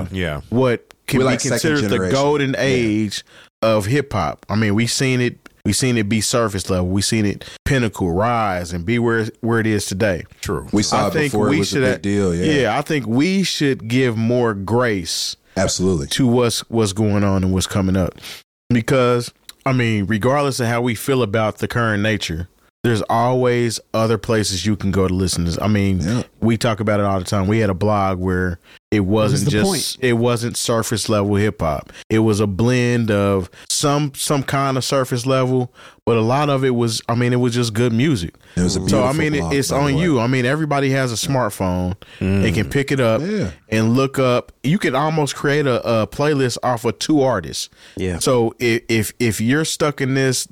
what can be like considered the golden age of hip hop. I mean, we seen it be surface level. We seen it pinnacle, rise, and be where it is today. True. We saw it before it was a big deal. Yeah, I think we should give more grace, absolutely, to what's going on and what's coming up. Because I mean, regardless of how we feel about the current nature, there's always other places you can go to listen to. I mean, we talk about it all the time. We had a blog where it wasn't surface level hip hop. It was a blend of some kind of surface level, but a lot of it was, I mean, it was just good music. It was a beautiful so I mean, blog, it's on you. I mean, everybody has a smartphone. They can pick it up and look up. You can almost create a playlist off of 2 artists. Yeah. So if you're stuck in this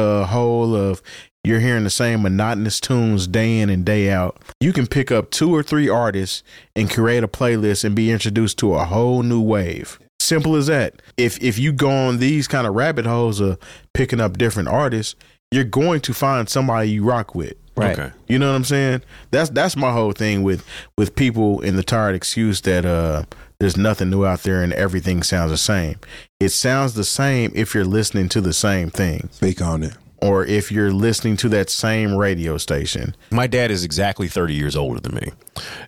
hole of you're hearing the same monotonous tunes day in and day out, you can pick up 2 or 3 artists and create a playlist and be introduced to a whole new wave. Simple as that. If you go on these kind of rabbit holes of picking up different artists, you're going to find somebody you rock with. Right. Okay. You know what I'm saying? That's my whole thing with people in the tired excuse that there's nothing new out there and everything sounds the same. It sounds the same if you're listening to the same thing. Speak on it. Or if you're listening to that same radio station. My dad is exactly 30 years older than me.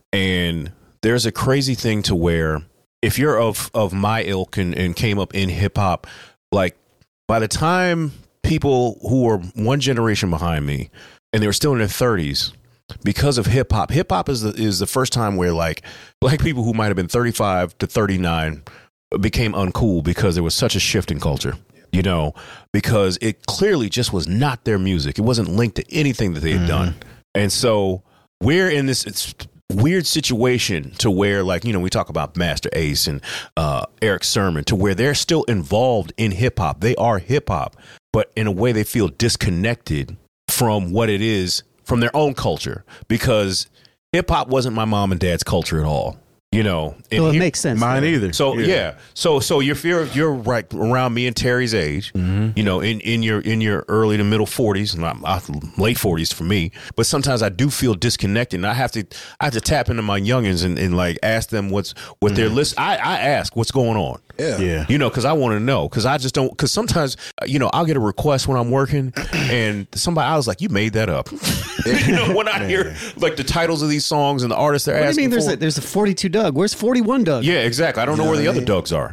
And there's a crazy thing to where if you're of my ilk and came up in hip hop, like by the time people who were one generation behind me and they were still in their 30s, because of hip hop is the first time where like black people who might have been 35 to 39 became uncool because there was such a shift in culture. You know, because it clearly just was not their music. It wasn't linked to anything that they had done. And so we're in this weird situation to where, like, you know, we talk about Master Ace and Eric Sermon, to where they're still involved in hip hop. They are hip hop, but in a way they feel disconnected from what it is, from their own culture, because hip hop wasn't my mom and dad's culture at all. You know, so it makes sense. Mine either. So so you're right around me and Terry's age. You know, in your early to middle 40s, late 40s for me. But sometimes I do feel disconnected, and I have to tap into my youngins and like ask them what their list. I ask what's going on. Yeah. You know, because I want to know. Because I just don't. Because sometimes you know I'll get a request when I'm working, and I was like, you made that up. You know, when I hear like the titles of these songs and the artists they're asking. What do you mean? There's a 42 Doug. Where's 41 Doug? Yeah, exactly. I don't know where the other Dougs are.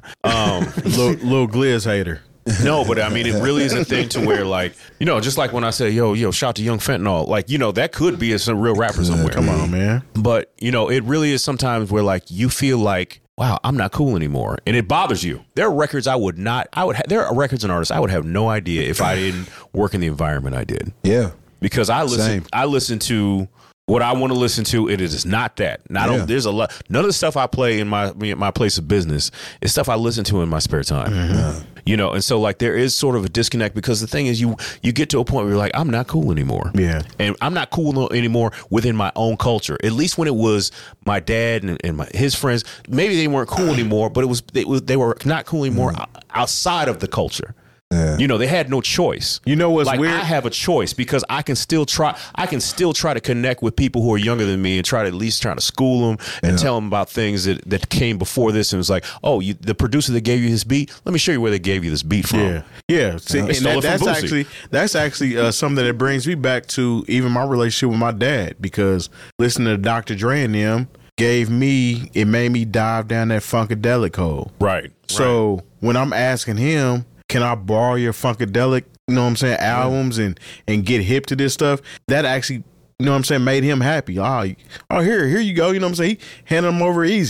Little Gliz hater. No, but I mean, it really is a thing to where, like, you know, just like when I say, yo, shout to Young Fentanyl, like, you know, that could be a real rapper somewhere. Come on, man. But, you know, it really is sometimes where, like, you feel like, wow, I'm not cool anymore. And it bothers you. There are records there are records and artists I would have no idea if I didn't work in the environment I did. Yeah. Because I listen to what I want to listen to. It is not that. There's a lot. None of the stuff I play in my place of business is stuff I listen to in my spare time. You know, and so like there is sort of a disconnect, because the thing is you get to a point where you're like, I'm not cool anymore. Yeah. And I'm not cool anymore within my own culture. At least when it was my dad and his friends, maybe they weren't cool anymore, but they were not cool anymore outside of the culture. Yeah. You know, they had no choice. You know what's weird? I have a choice because I can still try to connect with people who are younger than me and try to at least try to school them and tell them about things that came before this. And it was like, oh, the producer that gave you this beat, let me show you where they gave you this beat from. Yeah. See, and that's actually something that brings me back to even my relationship with my dad, because listening to Dr. Dre and them made me dive down that funkadelic hole. Right. So when I'm asking him, can I borrow your funkadelic, you know what I'm saying, albums and get hip to this stuff? That actually, you know what I'm saying, made him happy. Oh, here you go. You know what I'm saying? He handed them over easy.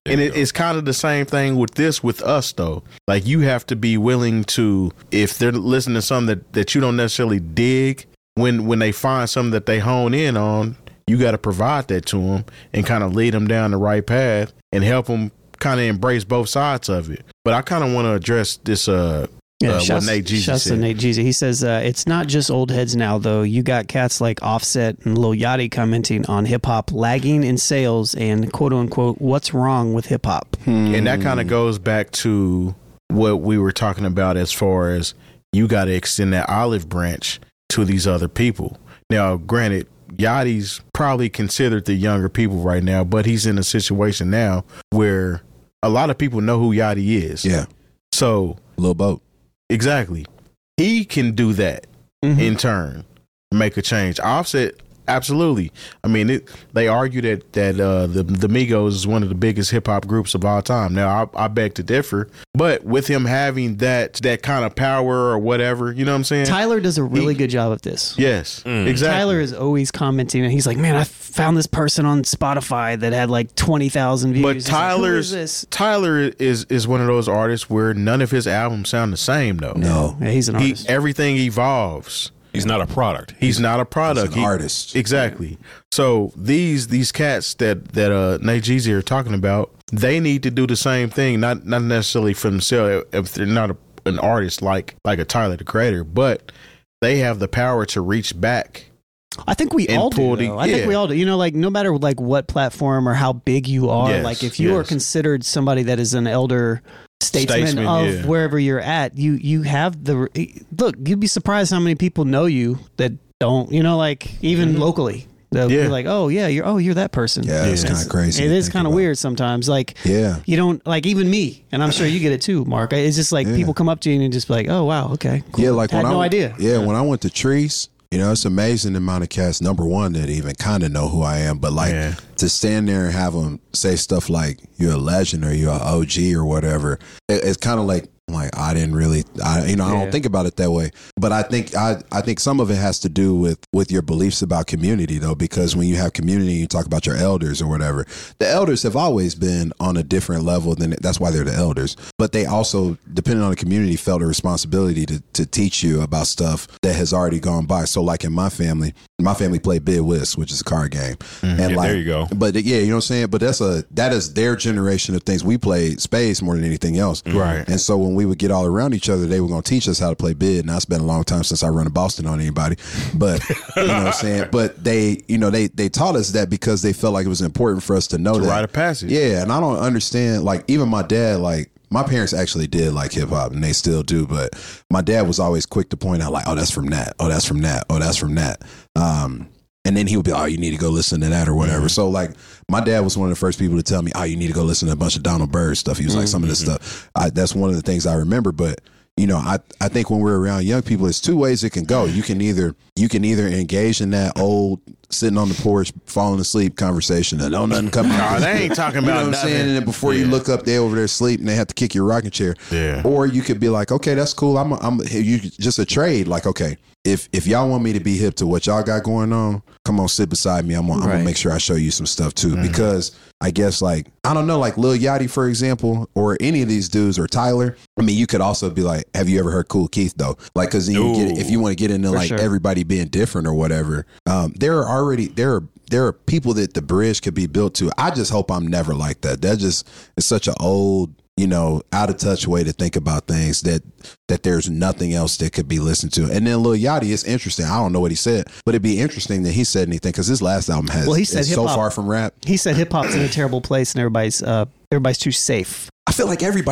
And it's kind of the same thing with us though. Like you have to be willing to, if they're listening to something that you don't necessarily dig, when they find something that they hone in on, you got to provide that to them and kind of lead them down the right path and help them kind of embrace both sides of it. But I kind of want to address this what Nate Jeezy said. Nate Jeezy. He says, it's not just old heads now, though. You got cats like Offset and Lil Yachty commenting on hip-hop lagging in sales and quote-unquote, what's wrong with hip-hop? And that kind of goes back to what we were talking about as far as you got to extend that olive branch to these other people. Now, granted, Yachty's probably considered the younger people right now, but he's in a situation now where a lot of people know who Yachty is. Yeah. So, Lil Boat. Exactly. He can do that in turn, make a change. Offset, absolutely. I mean, they argue that the Migos is one of the biggest hip hop groups of all time. Now, I beg to differ, but with him having that kind of power or whatever, you know what I'm saying? Tyler does a really good job of this. Yes, exactly. Tyler is always commenting, and he's like, "Man, I found this person on Spotify that had like 20,000 views." But Tyler is one of those artists where none of his albums sound the same, though. No, yeah, he's an artist. Everything evolves. He's not a product. He's not a product. He's an artist. Exactly. So these cats that Nate Jeezy are talking about, they need to do the same thing. Not necessarily for themselves if they're not an artist like a Tyler the Creator, but they have the power to reach back. I think we all do. I think we all do. You know, like no matter like what platform or how big you are, like if you are considered somebody that is an elder statesman of wherever you're at, you have the look. You'd be surprised how many people know you that don't. You know, like even locally, they'll be like, "Oh yeah, you're that person." Yeah, it's kind of crazy. It is kind of weird sometimes. Like, you don't like even me, and I'm sure you get it too, Mark. It's just like people come up to you and just be like, "Oh wow, okay, cool." Yeah, like I had no idea. Yeah, when I went to Trees. You know, it's amazing the amount of cats, number one, that even kind of know who I am. But, like, to stand there and have them say stuff like, you're a legend or you're an OG or whatever, it's kind of like, I didn't really, I don't think about it that way. But I think some of it has to do with your beliefs about community, though, because when you have community, you talk about your elders or whatever. The elders have always been on a different level that's why they're the elders. But they also, depending on the community, felt a responsibility to teach you about stuff that has already gone by. So, like in my family played Bid Whist, which is a card game. And there you go. But you know what I'm saying? But that is their generation of things. We played spades more than anything else. Right. And so when we would get all around each other, they were going to teach us how to play bid. Now, it's been a long time since I run a Boston on anybody, but you know what I'm saying? But they taught us that because they felt like it was important for us to know that. Rite of passage. Yeah. And I don't understand, like, even my dad, like, my parents actually did like hip hop and they still do, but my dad was always quick to point out like, oh, that's from that. Oh, that's from that. Oh, that's from that. And then he would be, oh, you need to go listen to that or whatever. So, like, my dad was one of the first people to tell me, oh, you need to go listen to a bunch of Donald Byrd stuff. He was like, some of this stuff. That's one of the things I remember. But, you know, I think when we're around young people, there's two ways it can go. You can either engage in that old sitting on the porch, falling asleep conversation and don't nothing come out. They ain't talking about you know what I'm nothing. saying? And then before you look up, they over there asleep and they have to kick your rocking chair. Yeah. Or you could be like, okay, that's cool. You just a trade. Like, okay, if y'all want me to be hip to what y'all got going on, come on, sit beside me. I'm gonna make sure I show you some stuff too. Because I guess, like, I don't know, like Lil Yachty, for example, or any of these dudes, or Tyler. I mean, you could also be like, have you ever heard Kool Keith though? Like, because if you want to get into like everybody being different or whatever, there are people that the bridge could be built to. I just hope I'm never like that. That just is such an old, you know, out of touch way to think about things that there's nothing else that could be listened to. And then Lil Yachty, it's interesting. I don't know what he said, but it'd be interesting that he said anything because his last album is so far from rap. He said hip hop's in a terrible place and everybody's too safe. I feel like every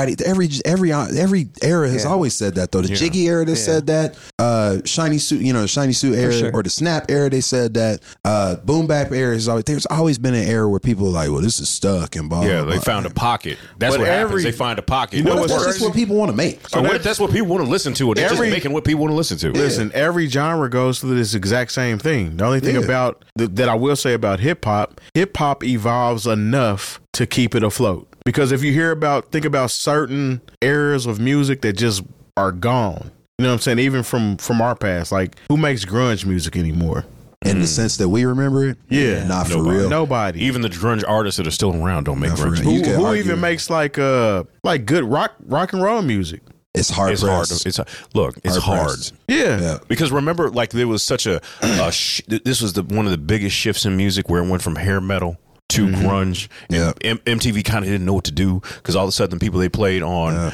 era has always said that though. The Jiggy era, they said that. Shiny Suit era, or the Snap era, they said that. Boom Bap era is always. There's always been an era where people are like, well, this is stuck and blah. Yeah, blah, they found a pocket. That's what happens. They find a pocket. You know, that's just what people want to make. So that's what people want to listen to. They're just making what people want to listen to. Listen, every genre goes through this exact same thing. The only thing about that I will say about hip hop evolves enough to keep it afloat. Because if you think about certain eras of music that just are gone. You know what I'm saying? Even from our past, like who makes grunge music anymore? in the sense that we remember it. Yeah. Not for Nobody. real. Nobody. Even the grunge artists that are still around don't make Not for grunge. real. You who could argue- even makes like good rock and roll music? It's hard. It's hard. pressed. It's hard. pressed. Yeah. Yeah. Because remember, like there was such this was one of the biggest shifts in music where it went from hair metal to grunge. Yeah. MTV kind of didn't know what to do because all of a sudden the people they played on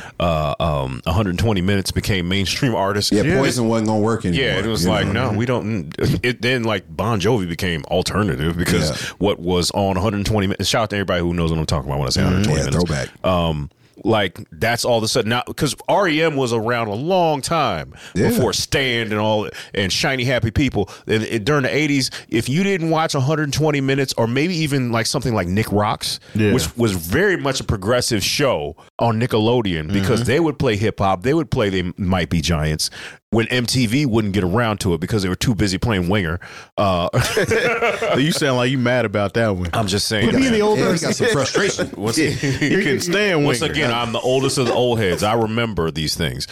120 Minutes became mainstream artists. Yeah, Poison wasn't gonna work anymore. Yeah, it was you like, know? no, we don't. It then like Bon Jovi became alternative because what was on 120 minutes. Shout out to everybody who knows what I'm talking about when I say 120 minutes. Throwback. Like that's all of a sudden now because REM was around a long time before Stand and all and Shiny Happy People. During the 80s, if you didn't watch 120 Minutes or maybe even like something like Nick Rocks, which was very much a progressive show on Nickelodeon because they would play hip hop, they would play They Might Be Giants. When MTV wouldn't get around to it because they were too busy playing Winger. You sound like you mad about that one. I'm just saying. Being the old Yeah, he person. got some frustration. You couldn't stand Once Winger. again, I'm the oldest of the old heads. I remember these things.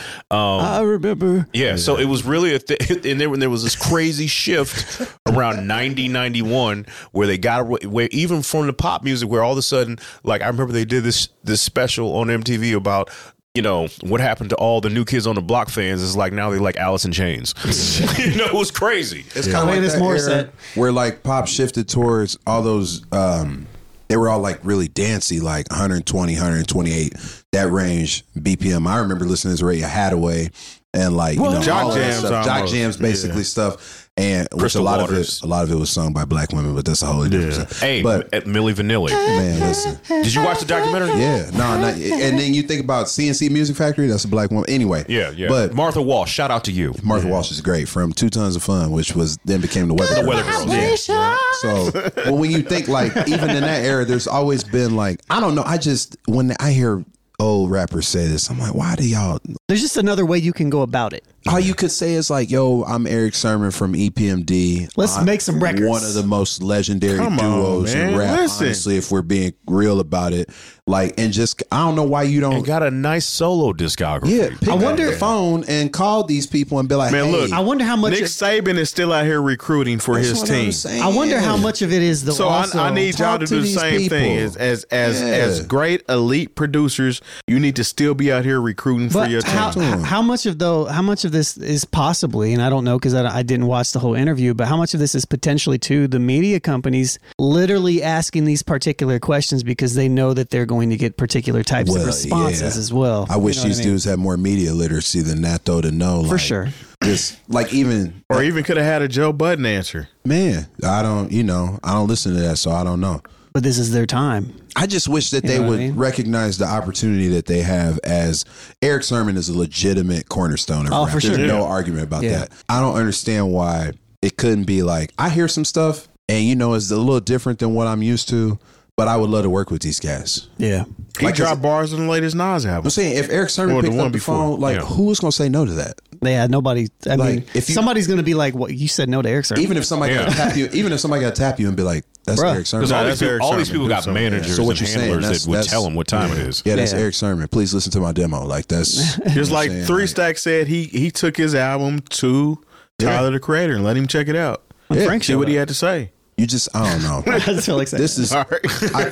I remember. Yeah, so it was really and then there was this crazy shift around 90, 91 where they got where even from the pop music where all of a sudden, like I remember they did this special on MTV about what happened to all the New Kids on the Block fans is like now they like Alice in Chains. It was crazy. It's kind of like Alanis that Morissette. era where like pop shifted towards all those. They were all like really dancey, like 120, 128, that range BPM. I remember listening to Ray Hathaway and like Jock all that jams stuff. Jock almost. jams, basically stuff. And which Crystal a lot Waters. of it was sung by black women, but that's a whole different. Hey, but at Milli Vanilli. man, listen. Did you watch the documentary? Yeah, no, not, and then you think about CNC Music Factory. That's a black woman. Anyway, Yeah. But Martha Walsh, shout out to you. Martha Walsh is great from 2 Tons of Fun, which was then became the Weather Weather Girls. So, but when you think like even in that era, there's always been like I don't know. When I hear old rappers say this, I'm like, why do y'all? There's just another way you can go about it. All you could say is like, yo, I'm Eric Sermon from EPMD. Let's make some records. One of the most legendary Come on, duos in man. rap, Listen. honestly, if we're being real about it. Like, and just, I don't know why you don't. And got a nice solo discography. Yeah, pick I wonder- up the phone and call these people and be like, Man, hey, look, I wonder how much. Nick Saban is still out here recruiting for that's his what I'm team. saying. I wonder how much of it is the. So also, I need y'all talk to to do the these same thing people. as great elite producers. You need to still be out here recruiting for But your team. how much of this is possibly, and I don't know because I didn't watch the whole interview, but how much of this is potentially to the media companies literally asking these particular questions because they know that they're going to get particular types Well, of responses yeah. as well. I wish You know these what I mean? dudes had more media literacy than that, though, to know. For like, sure. Just like even Or even could have had a Joe Budden answer. man, I don't listen to that, so I don't know. But this is their time. I just wish that they know what would I mean? recognize the opportunity that they have as Eric Sermon is a legitimate cornerstone of Oh, rap. for sure. There's no Yeah. argument about Yeah. that. I don't understand why it couldn't be like, I hear some stuff and it's a little different than what I'm used to, but I would love to work with these guys. Yeah. He Like, dropped bars on the latest Nas album. I'm saying if Eric Sermon Or the picked one up the before. phone, like Yeah. who is going to say no to that? Yeah, nobody. I Like, mean, if you- somebody's going to be like, "What you said no to Eric Sermon." Even if somebody got to tap you, and be like, that's Bruh. Eric Sermon. Because all, that's these Eric people, all these Sermon. people got Do something. managers So what and you're saying, handlers that's- that would that's- tell them what time it is. Yeah, that's Yeah. Eric Sermon. Please listen to my demo. Like that's Just like saying, Three like- Stack said, he took his album to Tyler the Creator and let him check it out. When Frank See showed what he up. had to say. You just, I don't know. I just feel like saying This is, All right.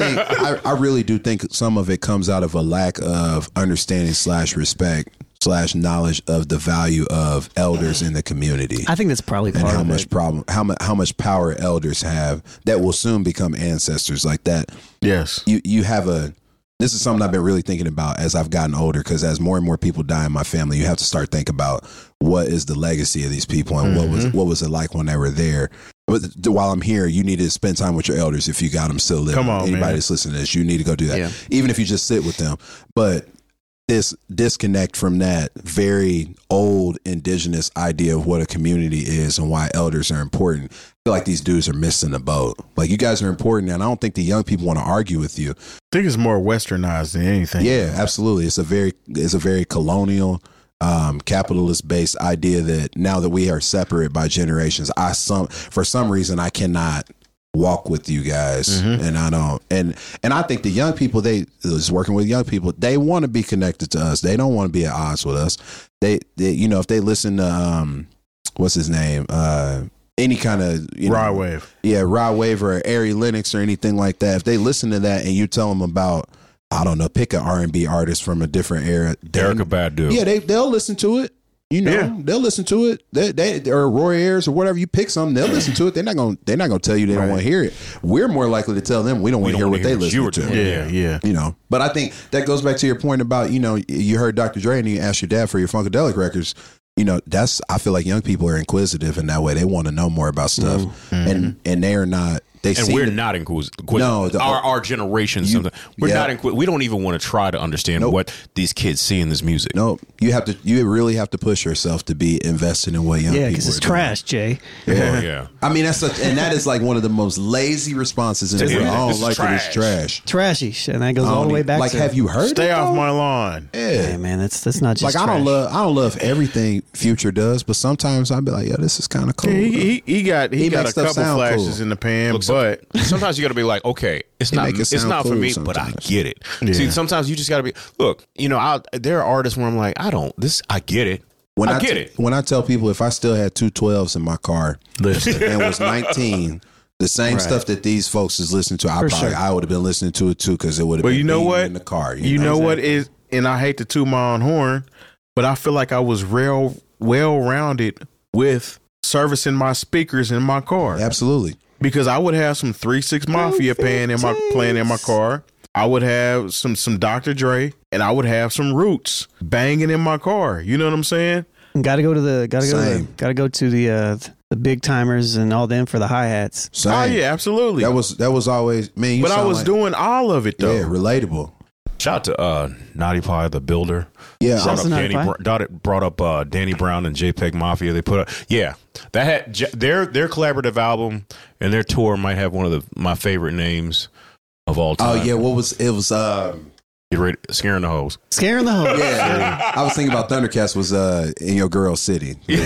I really do think some of it comes out of a lack of understanding / respect / knowledge of the value of elders in the community. I think that's probably And part how of much it. how much power elders have that will soon become ancestors like that. Yes. You have this is something I've been really thinking about as I've gotten older, because as more and more people die in my family, you have to start thinking about what is the legacy of these people and what was it like when they were there. But while I'm here, you need to spend time with your elders if you got them still living. Come on, anybody man. that's listening to this, you need to go do that. Yeah. Even if you just sit with them. But this disconnect from that very old indigenous idea of what a community is and why elders are important. I feel like these dudes are missing the boat. Like, you guys are important, and I don't think the young people want to argue with you. I think it's more westernized than anything. Yeah, absolutely. It's a very colonial, capitalist based idea that now that we are separate by generations, for some reason I cannot walk with you guys, and I don't. And I think the young people, is working with young people, they want to be connected to us. They don't want to be at odds with us. They if they listen to what's his name, any kind of Rod Wave. Yeah, Rod Wave or Ari Lennox or anything like that. If they listen to that and you tell them about, I don't know, pick an R&B artist from a different era. Erykah Badu. Yeah, they'll listen to it. You know, Yeah. they'll listen to it. They or Roy Ayers or whatever, you pick something, they'll listen to it. They're not gonna tell you they don't want to hear it. We're more likely to tell them we don't want to hear what they listen to. Yeah. You know, but I think that goes back to your point about, you know, you heard Dr. Dre and you asked your dad for your Funkadelic records. You know, I feel like young people are inquisitive in that way. They want to know more about stuff, and they are not. And we're not inquisitive. No, our generation. We're not inquisitive. We don't even want to try to understand what these kids see in this music. No, you really have to push yourself to be invested in what young people are doing. because it's trash, Jay. Yeah. I mean, and that is like one of the most lazy responses in the world. I don't like it. It's trash. Trashy, and that goes all the way back. Like, to, have you heard? Stay it, off though? my lawn. Yeah, Hey, man, that's not just like trash. I don't love everything Future does, but sometimes I'd be like, yeah, this is kind of cool. He got He a makes stuff couple sound flashes cool. in the pan, Look, but sometimes you got to be like, okay, it's not make it sound for cool me, but I sometimes. get it. Yeah. See, sometimes you just got to be. Look, you know, there are artists where I'm like, I get it. I get it. When I tell people if I still had 212s in my car listen. and was 19, the same stuff that these folks is listening to, I would have been listening to it too, because it would have But been you know beating what? in the car. You know what is, and I hate to toot my own horn, but I feel like I was real well-rounded with servicing my speakers in my car. Absolutely. Because I would have some 3-6 Mafia playing in my car. I would have some Dr. Dre, and I would have some Roots banging in my car. You know what I'm saying? Got to go to the big timers and all them for the hi hats. Same. Oh yeah, absolutely. That was always, man. But I was doing all of it though. Yeah, relatable. Shout out to Naughty Pie, the builder. Yeah, Shout out to Naughty Pie. Brought up Danny Brown and JPEG Mafia. They put that had their collaborative album and their tour might have one of my favorite names of all time. Oh yeah, it was Get ready, Scaring the Hoes. Scaring the hoes. yeah. I was thinking about Thundercats was in your girl city. Yeah,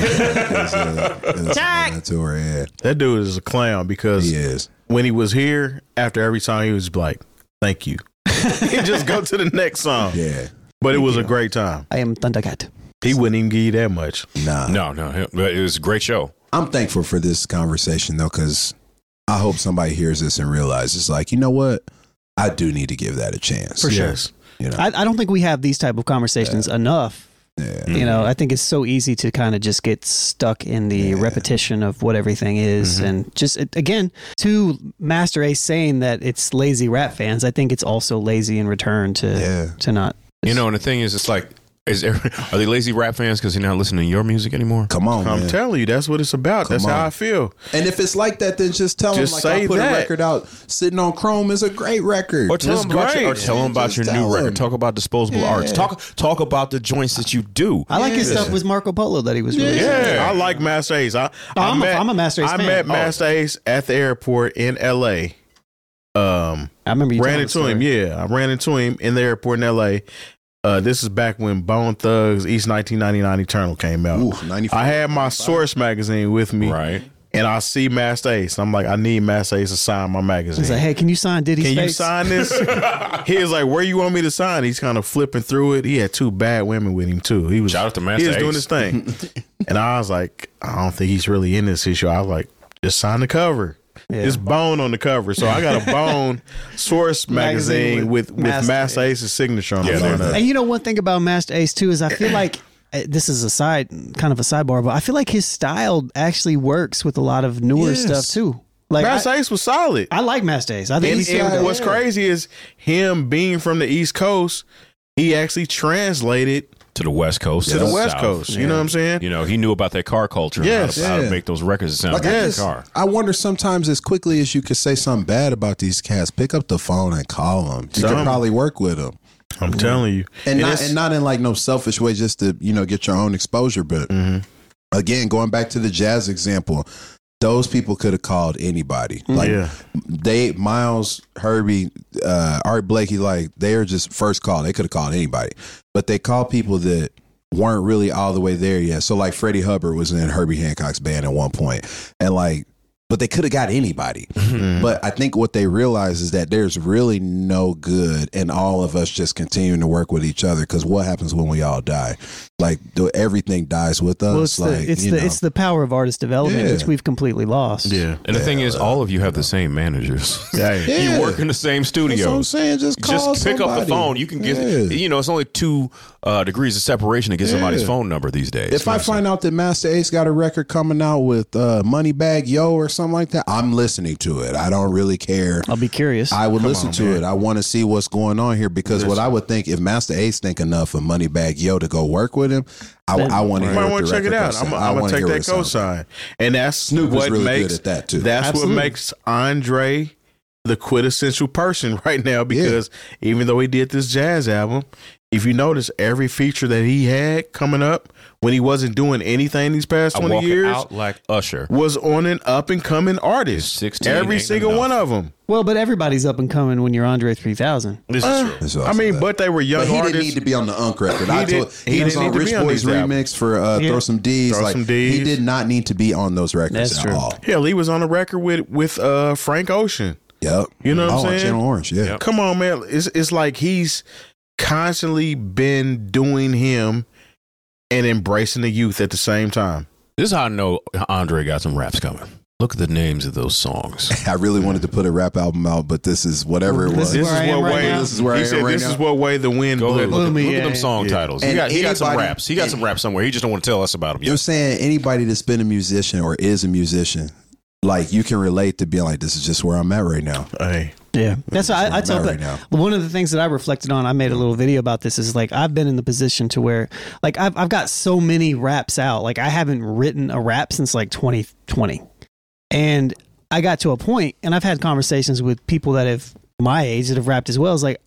it was on that tour. Yeah, That dude is a clown because he is. when he was here, after every song, he was like, "Thank you." He'd just go to the next song. Yeah, But it was a great time. I am Thundercat. He wouldn't even give you that much. nah. No, but it was a great show. I'm thankful for this conversation though, because I hope somebody hears this and realizes, like, you know what, I do need to give that a chance. For sure. Yes. You know, I don't think we have these type of conversations enough. yeah. You know, I think it's so easy to kind of just get stuck in the repetition of what everything is. And just, again, to Master Ace saying that it's lazy rap fans, I think it's also lazy in return to not. You know, and the thing is, it's like, are they lazy rap fans because they're not listening to your music anymore? Come on, I'm man. telling you, that's what it's about. That's Come how on. I feel. And if it's like that, then just tell Just them, like, say I put that. a record out sitting on Chrome is a great record. Or tell It's them about great. your Just new tell record. them. Talk about disposable arts. Talk about the joints that you do. I like his stuff with Marco Polo that he was releasing. Yeah, I like Master Ace. I'm a Master Ace I fan. met Master Ace at the airport in L.A. I remember you Ran telling into the him. story. Yeah, I ran into him in the airport in L.A. This is back when Bone Thugs East 1999 Eternal came out. Ooh, 94. I had my Source magazine with me, Right. and I see Master Ace. I'm like, I need Master Ace to sign my magazine. He's like, hey, can you sign Diddy's Can you face? sign this? He was like, where you want me to sign? He's kind of flipping through it. He had 2 bad women with him too. He was Shout out to Master He was doing Ace. his thing. And I was like, I don't think he's really in this issue. I was like, just sign the cover. Yeah. It's Bone on the cover. So I got a Bone Source magazine with Master Master Ace's signature on Yeah, the front. And you know, one thing about Master Ace too is I feel like this is a kind of a sidebar, but I feel like his style actually works with a lot of newer Yes. stuff too. Like Master Ace was solid. I like Master Ace. I think And, he's and what's crazy is him being from the East Coast, he actually translated To the West Coast. to the the West South. Coast. You know what I'm saying? You know, he knew about that car culture. Yes. And how to Yeah. make those records sound Like, like Yes. a car. I wonder sometimes, as quickly as you could say something bad about these cats, pick up the phone and call them. You could Some. probably work with them, I'm telling you. and it's- not in like no selfish way, just to get your own exposure. But again, going back to the jazz example, those people could have called anybody. Like Yeah. Miles, Herbie, Art Blakey, like they are just first call. They could have called anybody, but they called people that weren't really all the way there yet. So like Freddie Hubbard was in Herbie Hancock's band at one point, and like but they could have got anybody. But I think what they realize is that there's really no good in all of us just continuing to work with each other, because what happens when we all die? Like everything dies with us. Well, like it's the power of artist development, which we've completely lost. Yeah. And the thing is, all of you have the same managers. Hey. You work in the same studio. That's what I'm saying. Just call Just pick up the somebody. phone. You can get, it's only 2 degrees of separation to get somebody's phone number these days. If I find out that Master Ace got a record coming out with Moneybagg Yo or something like that, I'm listening to it. I don't really care. I'll be curious. I would listen on, to man. it. I want to see what's going on here, because what I would think, if Master Ace think enough of Moneybagg Yo to go work with him, I want to You hear might what want the to check it record out. goes. I'm wanna gonna take hear that what it sounds like. cosign, and that's Snoop is what really makes good at that, too. That's Absolutely. what makes Andre the quintessential person right now. Because even though he did this jazz album, if you notice, every feature that he had coming up when he wasn't doing anything these past 20 walk years out like Usher. was on an up and coming artist. 16 Every ain't single enough. one of them. Well, but everybody's up and coming when you're Andre 3000. This is true. That's I also mean, that. but they were young But he artists. didn't need to be on the Unk record. He He was didn't on need to Rich be on Boy's these albums. remix for Throw Some D's. Throw Like, Some Ds. he did not need to be on those records That's at true. all. Hell, he was on the record with Frank Ocean. Yep. You know what I'm saying? Channel Orange. Yeah. Yep. Come on, man. It's like he's constantly been doing him and embracing the youth at the same time. This is how I know Andre got some raps coming. Look at the names of those songs. I really wanted to put a rap album out, but this is whatever it was. This is where I am right now. This is where I he am said right this now. is what way the wind Go ahead, blew. look at me, them yeah. song titles. And He got some anybody- raps. He got some raps somewhere. He just don't want to tell us about them You know what I'm yet. saying? Anybody that's been a musician or is a musician, like, you can relate to being like, this is just where I'm at right now. Hey, Yeah, that's why I tell right that. now. One of the things that I reflected on, I made a little video about this, is like I've been in the position to where like I've got so many raps out. Like I haven't written a rap since like 2020, and I got to a point, and I've had conversations with people that have my age that have rapped as well. It's like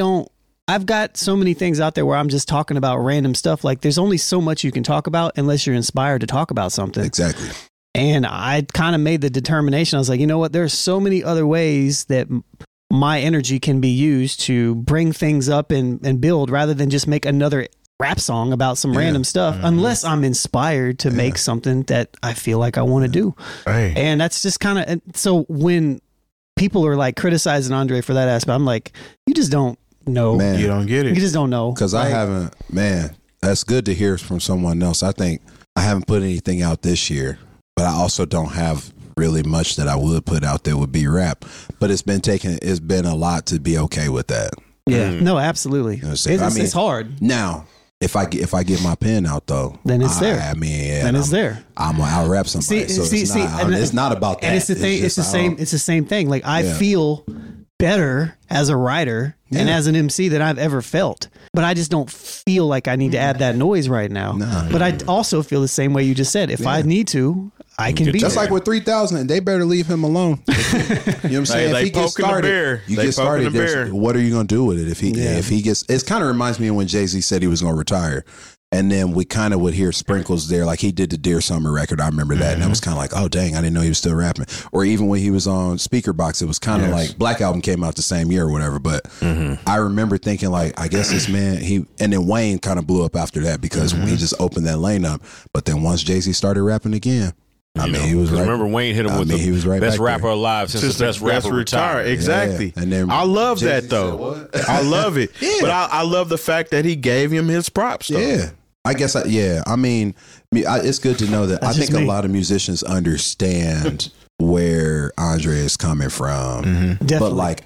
I've got so many things out there where I'm just talking about random stuff. Like there's only so much you can talk about unless you're inspired to talk about something. Exactly. And I kind of made the determination. I was like, you know what? There's so many other ways that my energy can be used to bring things up and build, rather than just make another rap song about some random stuff, unless I'm inspired to make something that I feel like I want to do. hey. And that's just kind of, so when people are like criticizing Andre for that aspect, I'm like, you just don't know. Man. You don't get You it. just don't know. Because I haven't, man, that's good to hear from someone else. I think I haven't put anything out this year, but I also don't have really much that I would put out that would be rap. But it's been a lot to be okay with that. Yeah. No, absolutely. know what I'm saying? I mean, it's hard. Now, if I get my pen out though, Then it's there. I mean, Then it's there. I'm gonna out rap somebody. It's not about that. And it's the thing. just, It's the same thing. Like I Yeah. feel better as a writer and Yeah. as an MC than I've ever felt. But I just don't feel like I need to add that noise right now. Nah. But I also feel the same way you just said. If I need to, I can be Just there. like with 3000, they better leave him alone. You know what I'm saying? they if he gets poking the started, bear. you They get poking started. the there's- bear. What are you going to do with it if he gets? It kind of reminds me of when Jay-Z said he was going to retire, and then we kind of would hear sprinkles there, like he did the Dear Summer record. I remember that, and I was kind of like, oh dang, I didn't know he was still rapping. Or even when he was on Speaker Box, it was kind of like Black Album came out the same year or whatever. But I remember thinking like, I guess this man and then Wayne kind of blew up after that because he just opened that lane up. But then once Jay-Z started rapping again. I mean, he was right. Remember Wayne hit him with he was the right best back rapper there. alive since the best rapper retired. Exactly. Yeah. And then I love Jay-Z that said, though. "What?" I love it. Yeah. But I love the fact that he gave him his props though. Yeah. I guess, I mean, it's good to know that. That's I think just a me. lot of musicians understand where Andre is coming from. But Definitely. like,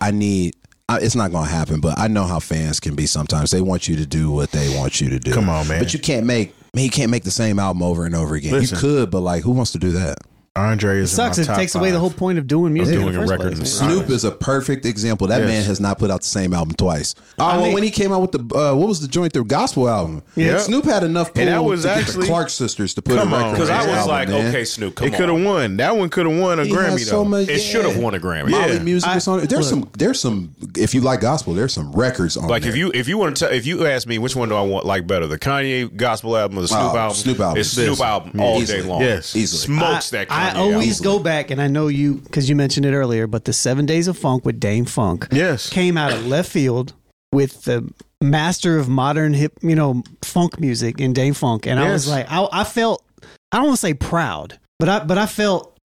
it's not going to happen, but I know how fans can be sometimes. They want you to do what they want you to do. Come on, man. But you can't make the same album over and over again. Listen. You could, but like, who wants to do that? Andre it is sucks. in It my top takes away the 5. whole point of doing music. Doing in the a first record place, and man. Snoop is a perfect example. That Yes. man has not put out the same album twice. Well, mean- when he came out with the what was the joint, the gospel album? Yeah. Snoop had enough pull And that was to get actually- the Clark sisters to put Come a on, record. Because on I his was album, like, man. okay, Snoop, come It could have on. won. That one could have won a He Grammy has so though. much. It should have won a Grammy. Yeah. Molly Music was on it. There's some. If you like gospel, there's some records on. Like there. if you want to if you ask me which one do I want like better, the Kanye gospel album or the Snoop album? Snoop album. It's Snoop Yes. album all Easily. day long. Yes. Easily. Smokes that Kanye I album. always go back, and I know you because you mentioned it earlier, but the 7 Days of Funk with Dame Funk Yes. came out of left field with the master of modern hip, funk music in Dame Funk, and I was Yes. like, I felt, I don't want to say proud, but I felt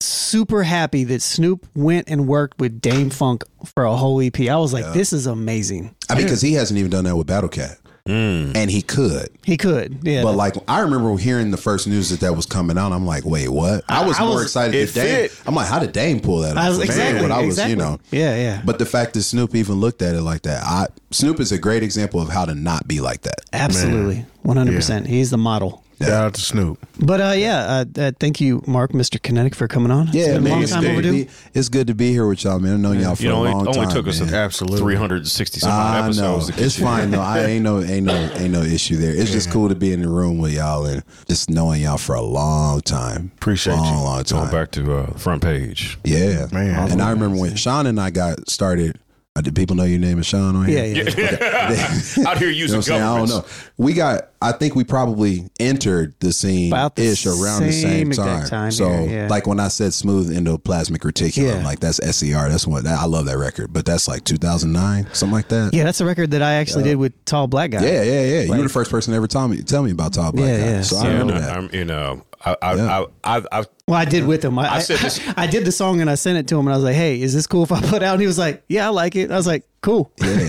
super happy that Snoop went and worked with Dame Funk for a whole EP. I was like, this is amazing. I mean, because he hasn't even done that with Battle Cat. And he could. He could, yeah. But like, I remember hearing the first news that was coming out. I'm like, wait, what? I was more excited it than Dame. fit. I'm like, how did Dame pull that off? I was Man, exactly, what I was, exactly. you know. Yeah. But the fact that Snoop even looked at it like that, Snoop is a great example of how to not be like that. Absolutely. 100%. He's the model. Shout out to Snoop. But thank you, Mark, Mr. Kinetic, for coming on. Yeah, it's been a man, long it's time good to overdue. it's good to be here with y'all, man. I've known y'all for a long time. Only took us man. Absolutely. 360 some odd I know. episodes. to get It's you. fine though. I ain't no issue there. It's just cool to be in the room with y'all and just knowing y'all for a long time. Appreciate you. Long time. Going back to front page. Yeah, Man. And I remember when Sean and I got started. Did people know your name is Sean on here? Yeah. Out here You using know what I'm saying? I don't governments. know. I think we probably entered the scene About the ish around the same same exact time. time, So, yeah. like when I said Smooth Endoplasmic Reticulum, Yeah. like that's SCR. That's what I love that record. But that's like 2009, something like that. Yeah, that's a record that I actually did with Tall Black Guy. Yeah. You were the first person to ever tell me about Tall Black Guy. Yeah. So I Yeah, remember no, that. I've Well, I did with him. I said this- I did the song and I sent it to him and I was like, "Hey, is this cool if I put it out?" And he was like, "Yeah, I like it." I was like, "Cool."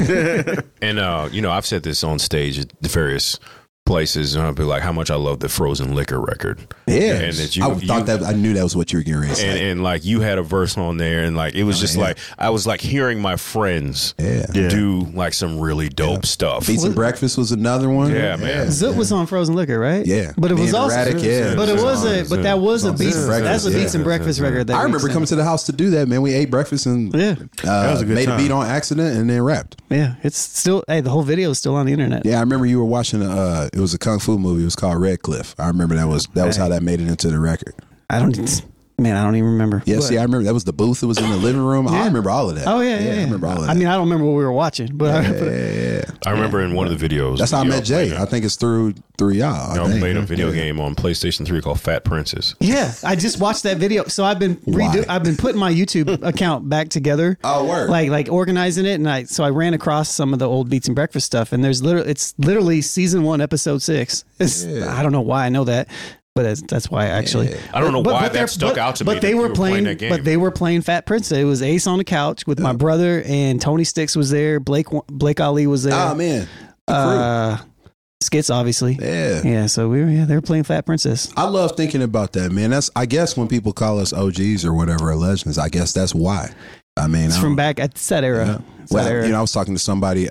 And I've said this on stage at the various places, and I'll be like, how much I love the Frozen Liquor record. Yeah. And that I knew that was what you were getting ready to say. and like you had a verse on there, and like it was just like I was like hearing my friends do like some really dope stuff. Beats and Breakfast was another one. Yeah, man. Zoot was on Frozen Liquor, right? Yeah. but it Me was and also, Erratic, yeah. but it was a, but that was a Beats. and Breakfast, That's a yeah. Beats and Breakfast record. That I remember we coming to the house to do that, man. We ate breakfast and Yeah. was a good made time. a beat on accident and then rapped. Yeah, it's still. Hey, the whole video is still on the internet. Yeah, I remember you were watching it was a kung fu movie. It was called Red Cliff. I remember that was how that made it into the record. I don't even remember. Yeah, But- see, I remember that was the booth that was in the living room. I remember all of that. Oh yeah. I remember all of that. I mean, I don't remember what we were watching, but I remember in one of the videos. That's how I y'all met Jay. played I think it's through y'all. I Y'all think. made a video game on PlayStation 3 called Fat Princess. yeah, I just watched that video. So I've been Why? I've been putting my YouTube account back together. Oh, word. Like organizing it, and I ran across some of the old Beats and Breakfast stuff, and it's literally season 1, episode 6. I don't know why I know that. But that's why actually. I don't know why that they're- stuck out to me But that they you were were playing. playing that game. But they were playing Fat Princess. It was Ace on the couch with my brother, and Tony Sticks was there. Blake Ali was there. Oh man, the crew. Skits obviously. Yeah. So they were playing Fat Princess. I love thinking about that, man. That's I guess when people call us OGs or whatever or legends, I guess that's why. I mean, It's from back at that era. It's that Well, era. I was talking to somebody,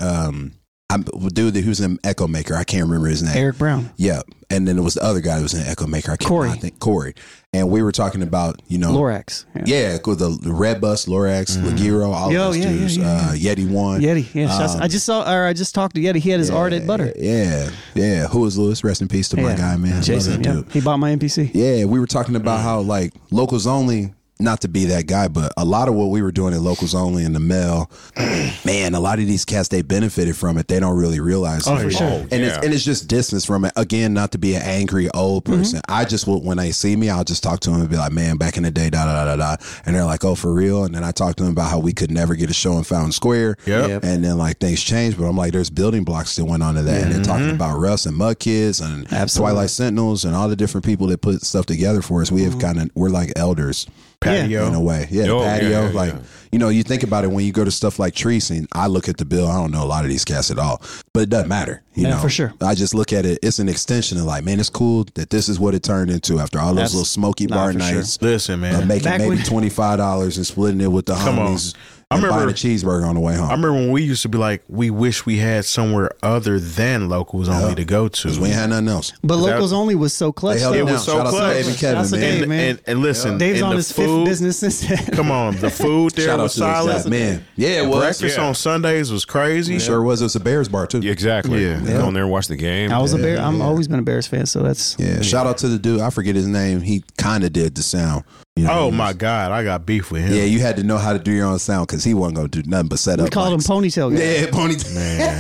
dude who was in Echo Maker. I can't remember his name. Eric Brown. Yeah, and then there was the other guy who was in Echo Maker. I think Corey. And we were talking about Lorax. Yeah, with the Red Bus, Lorax, Lagiro, all of those dudes. Yeti One. Yeti. Yeah. I just talked to Yeti. He had his art at Butter. Yeah. Who is Lewis? Rest in peace to my guy, man. Jason. Love that Yeah. dude. He bought my MPC. Yeah, we were talking about how like locals only, not to be that guy, but a lot of what we were doing at locals only in the mail, man, a lot of these cats, they benefited from it. They don't really realize it. for sure. And it's just distance from it. Again, not to be an angry old person. I just when they see me, I'll just talk to them and be like, man, back in the day, da da da da da. And they're like, oh, for real? And then I talk to them about how we could never get a show in Fountain Square. Yep. And then like things changed, but I'm like, there's building blocks that went onto that. And then talking about Russ and Mud Kids and Absolutely. Twilight Sentinels and all the different people that put stuff together for us. We have we're like elders. Patio. In a way. Yeah, the Oh, patio. yeah. Like, you think about it when you go to stuff like Treese, and I look at the bill, I don't know a lot of these cats at all, but it doesn't matter. You know, for sure. I just look at it, it's an extension of like, man, it's cool that this is what it turned into after all those little smoky bar for sure. nights. Listen, man. Making Back maybe when- $25 and splitting it with the Come on. homies. I And remember- buying a cheeseburger on the way home. I remember when we used to be like, we wish we had somewhere other than locals only to go to. Because we ain't had nothing else. But Locals Only was so clutch. They held though. it was down. so Shout out to clutch. Dave and Kevin, Shout out to man. Dave, man. And listen, Dave's and on the his food, 5th business since. Come on, the food there Shout out was to those solid. guys, man. Yeah, it was. Breakfast on Sundays was crazy. It sure was. It was a Bears bar, too. Exactly. Yeah. Go in there and watch the game. I was a Bear. I'm always been a Bears fan, so that's Yeah, shout out to the dude. I forget his name. He kind of did the sound. Oh my God, I got beef with him. Yeah, you had to know how to do your own sound because he wasn't going to do nothing but set up. we called him mics. Ponytail Guy. Yeah, ponytail.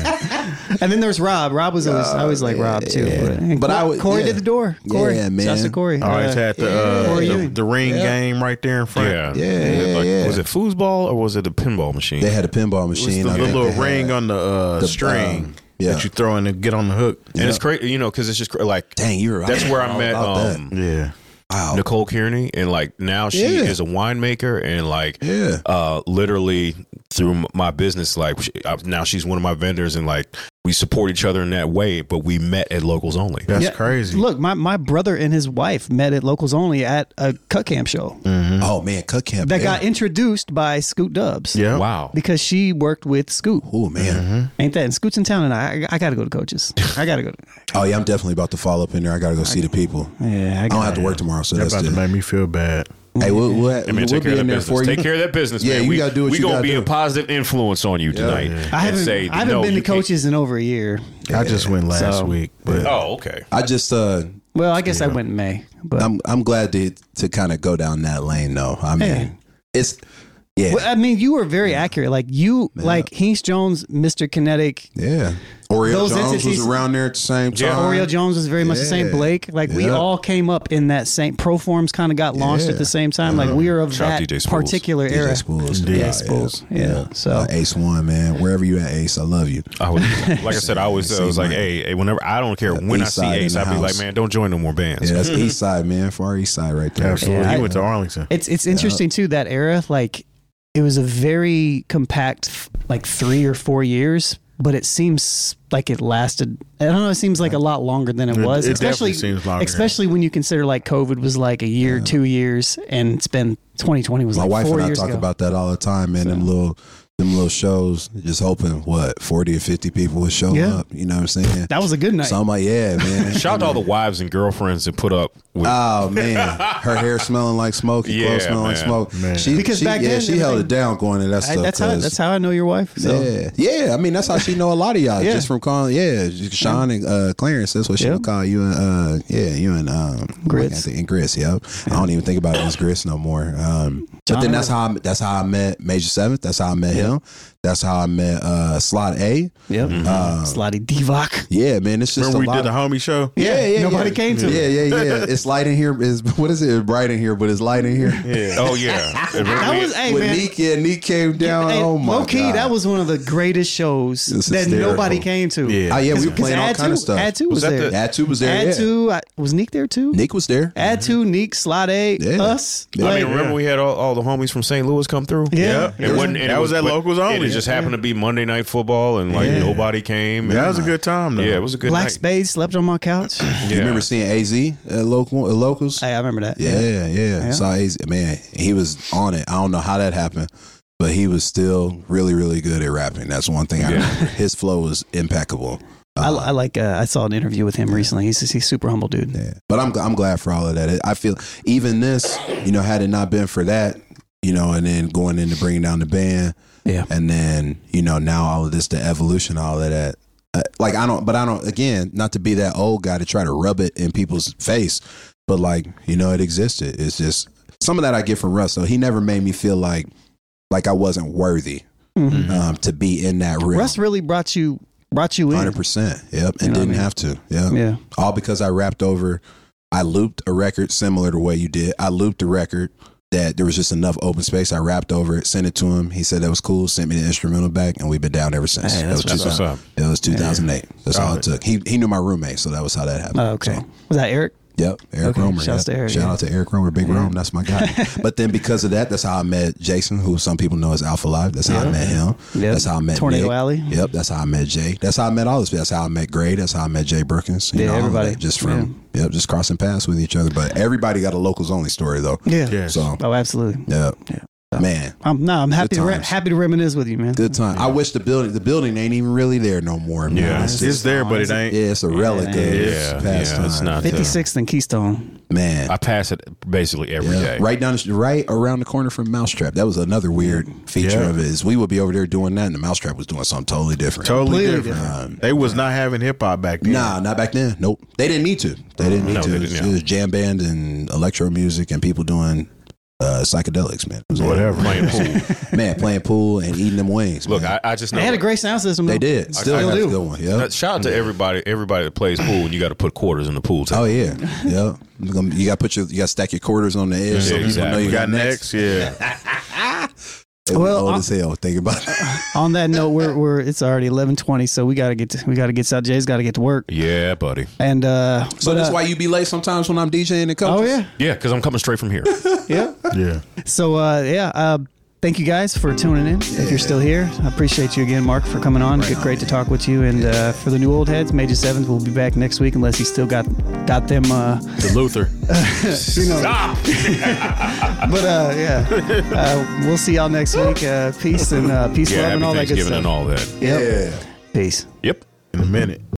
And then there's Rob. Rob was always I always like Rob too. yeah. But I would- Corey yeah. did the door. Corey. Yeah, man. Shouts to Corey. Always had Corey the Ewing. ring game right there in front. Yeah. Yeah. Was it foosball or was it a pinball machine? They had a pinball It was machine. the I think little they had. ring on the string yeah. that you throw in and get on the hook. and it's crazy, because it's just like Dang, you're right. that's where I met. About that. Yeah. Wow. Nicole Kearney, and like now she is a winemaker, and like literally through my business, like now she's one of my vendors, and like we support each other in that way. But we met at Locals Only. That's crazy. Look, my brother and his wife met at Locals Only at a Cut Camp show Oh man, Cut Camp that got introduced by Scoot Dubs. Yeah. Wow. Because she worked with Scoot. Oh man. Ain't that? And Scoot's in town, and I got to go to Coaches. I got to go. Oh yeah, I'm definitely about to follow up in there. I got to go see the people. Yeah, I don't have to work tomorrow, so That's that's about to good. make me feel bad. Hey, we'll Hey, man, be take care of in that there business. for you. Take care of that business, Yeah, man. you gotta do what we you gonna gotta be do. a positive influence on you tonight. Yeah. I And say, haven't no, been to you can't- Coaches in over a year. I just went last So- week, but Oh, okay. I just Well, I guess I went in May, but I'm glad to kind of go down that lane though. I mean, Yeah. it's yeah. Well, I mean, you were very accurate. Like like Hinks Jones, Mr. Kinetic. Yeah. Oriel Those Jones entities- was around there at the same time. Yeah. Oriel Jones was very much the same. Yeah. Blake, like we Yeah. all came up in that same. Proforms kind of got launched at the same time. Like we are of Shout out that DJ Spools. particular DJ era. Spools. Yeah, Spools. Yeah. So Ace One, man. Wherever you at, Ace, I love you. I was, like I said, I always was like, hey, whenever I don't care when I East see side in Ace, the I'd be like, house. man, don't join no more bands. Yeah, that's East Side, man. Far East Side right there. absolutely. Yeah, He I- went to Arlington. it's interesting too, that era. Like it was a very compact, like 3 or 4 years, but it seems like it lasted. I don't know. It seems like a lot longer than it was. It especially definitely seems longer. especially when you consider like COVID was like a year, 2 years, and it's been 2020 was My like wife 4 and I years talk ago. about that all the time, man. Them little shows, just hoping 40 or 50 people would show Yeah. up. You know what I'm saying? That was a good night. So I'm like, yeah, man. Shout out to all the wives and girlfriends that put up with. Oh man, her hair smelling like smoke, and Yeah, clothes smelling like man. smoke. Man. Because she, back then, she held everything- it down going to that stuff. that's how I know your wife. So. Yeah. I mean, that's how she know a lot of y'all Yeah. just from calling. Yeah, Sean and Clarence. That's what she Yep. would call you and you and Grits. and Grits. Yep. I don't even think about it as Grits no more. But then that's how I met Major Seventh. That's how I met him. That's how I met Slot A. Yep. Slotty Divock. Yeah, man. It's just Remember we a lot did the of. homie show? Yeah. Nobody came to it. Yeah. It's light in here. What is it? It's bright in here, but it's light in here. Yeah. Oh yeah, That was, hey When man. Neek came down. Hey, Oh my low key, God. that was one of the greatest shows It's that hysterical. nobody came to. Yeah. Oh yeah, we were 'Cause playing all Add kind of Two- stuff. Add Two was that there. the- Add Two was there. Add yeah. Two, was Neek there too? Nick was there. Add Two, Neek, Slot A, Yeah. us. Yeah. I Like, mean, remember we had all the homies from St. Louis come through? Yeah. It wasn't, and That it was at but- Locals Only. and it just happened to be Monday Night Football, and like nobody came. That and- was a good time, though. Yeah, it was a good Black night. Spade slept on my couch. You remember seeing AZ at Locals? Hey, I remember that. Yeah. Saw AZ. Man, he was on it. I don't know how that happened, but he was still really, really good at rapping. That's one thing I remember. His flow was impeccable. I like. I saw an interview with him recently. He's super humble dude. Yeah. But I'm glad for all of that. I feel even this, had it not been for that, and then going into bringing down the band, Yeah. and then now all of this, the evolution, all of that. I don't. Again, not to be that old guy to try to rub it in people's face, but it existed. It's just some of that I get from Russ. So he never made me feel like I wasn't worthy to be in that realm. Russ really brought you in. 100%. Yep. And didn't have to. Yep. Yeah. All because I rapped over. I looped a record similar to what you did. I looped a record that there was just enough open space. I rapped over it, sent it to him. He said that was cool. Sent me the instrumental back, and we've been down ever since. Hey, That That's was what's up. It was 2008. That's all it took. He knew my roommate, so that was how that happened. Oh, okay. So, Was that Eric? yep, Eric Okay, Romer. shouts to Eric, Shout yeah. out to Eric Romer, Big Rome. That's my guy. But then because of that, that's how I met Jason, who some people know as Alpha Live. That's how I met him. Yep. That's how I met Tornado Nick. Alley. Yep, that's how I met Jay. That's how I met all this. That's how I met Gray. That's how I met Jay Brookins. Yeah, all of everybody. that, just from just crossing paths with each other. But everybody got a Locals Only story though. Yeah. Yes. So Oh, absolutely. yeah. Man, I'm happy Good to times. happy to reminisce with you, man. good time. I wish the building ain't even really there no more. Man. Yeah. It's there, but it ain't. Yeah, it's a relic of Yeah, past yeah, it's time. not. 56th and Keystone. Man, I pass it basically every day. right around the corner from Mousetrap. That was another weird feature Yeah. of it. Is we would be over there doing that, and the Mousetrap was doing something totally different. Totally Completely different. They was not having hip hop back then. Nah, not back then. Nope, they didn't need to. They didn't need No, to. they It was, didn't, it was jam band and electro music and people doing psychedelics. Man, It was Whatever. Playing pool. Man, playing pool and eating them wings. Look, man. I just know They had a great sound system. They though. did. Still I have a do. good one. Yeah. Shout out to everybody that plays pool, and you got to put quarters in the pool. Oh yeah, yeah. You got to stack your quarters on the edge so people know exactly. you You got got next. next, yeah. Well, old as hell. Think about it. On that note, we're it's already 11:20, so we gotta get South. Jay's got to get to work. Yeah, buddy. And So that's why you be late sometimes when I'm DJing and coaching. Oh yeah, Yeah, because I'm coming straight from here. yeah. Yeah. So thank you guys for tuning in. If you're still here, I appreciate you again, Mark, for coming on. Great to talk with you. And for the new old heads, Major Sevens will be back next week unless he's still got them. The Luther. Stop. But we'll see y'all next week. Peace and peace, love, Yeah, and all happy that good Thanksgiving stuff. and all that. Yep. Yeah. Peace. Yep. In a minute.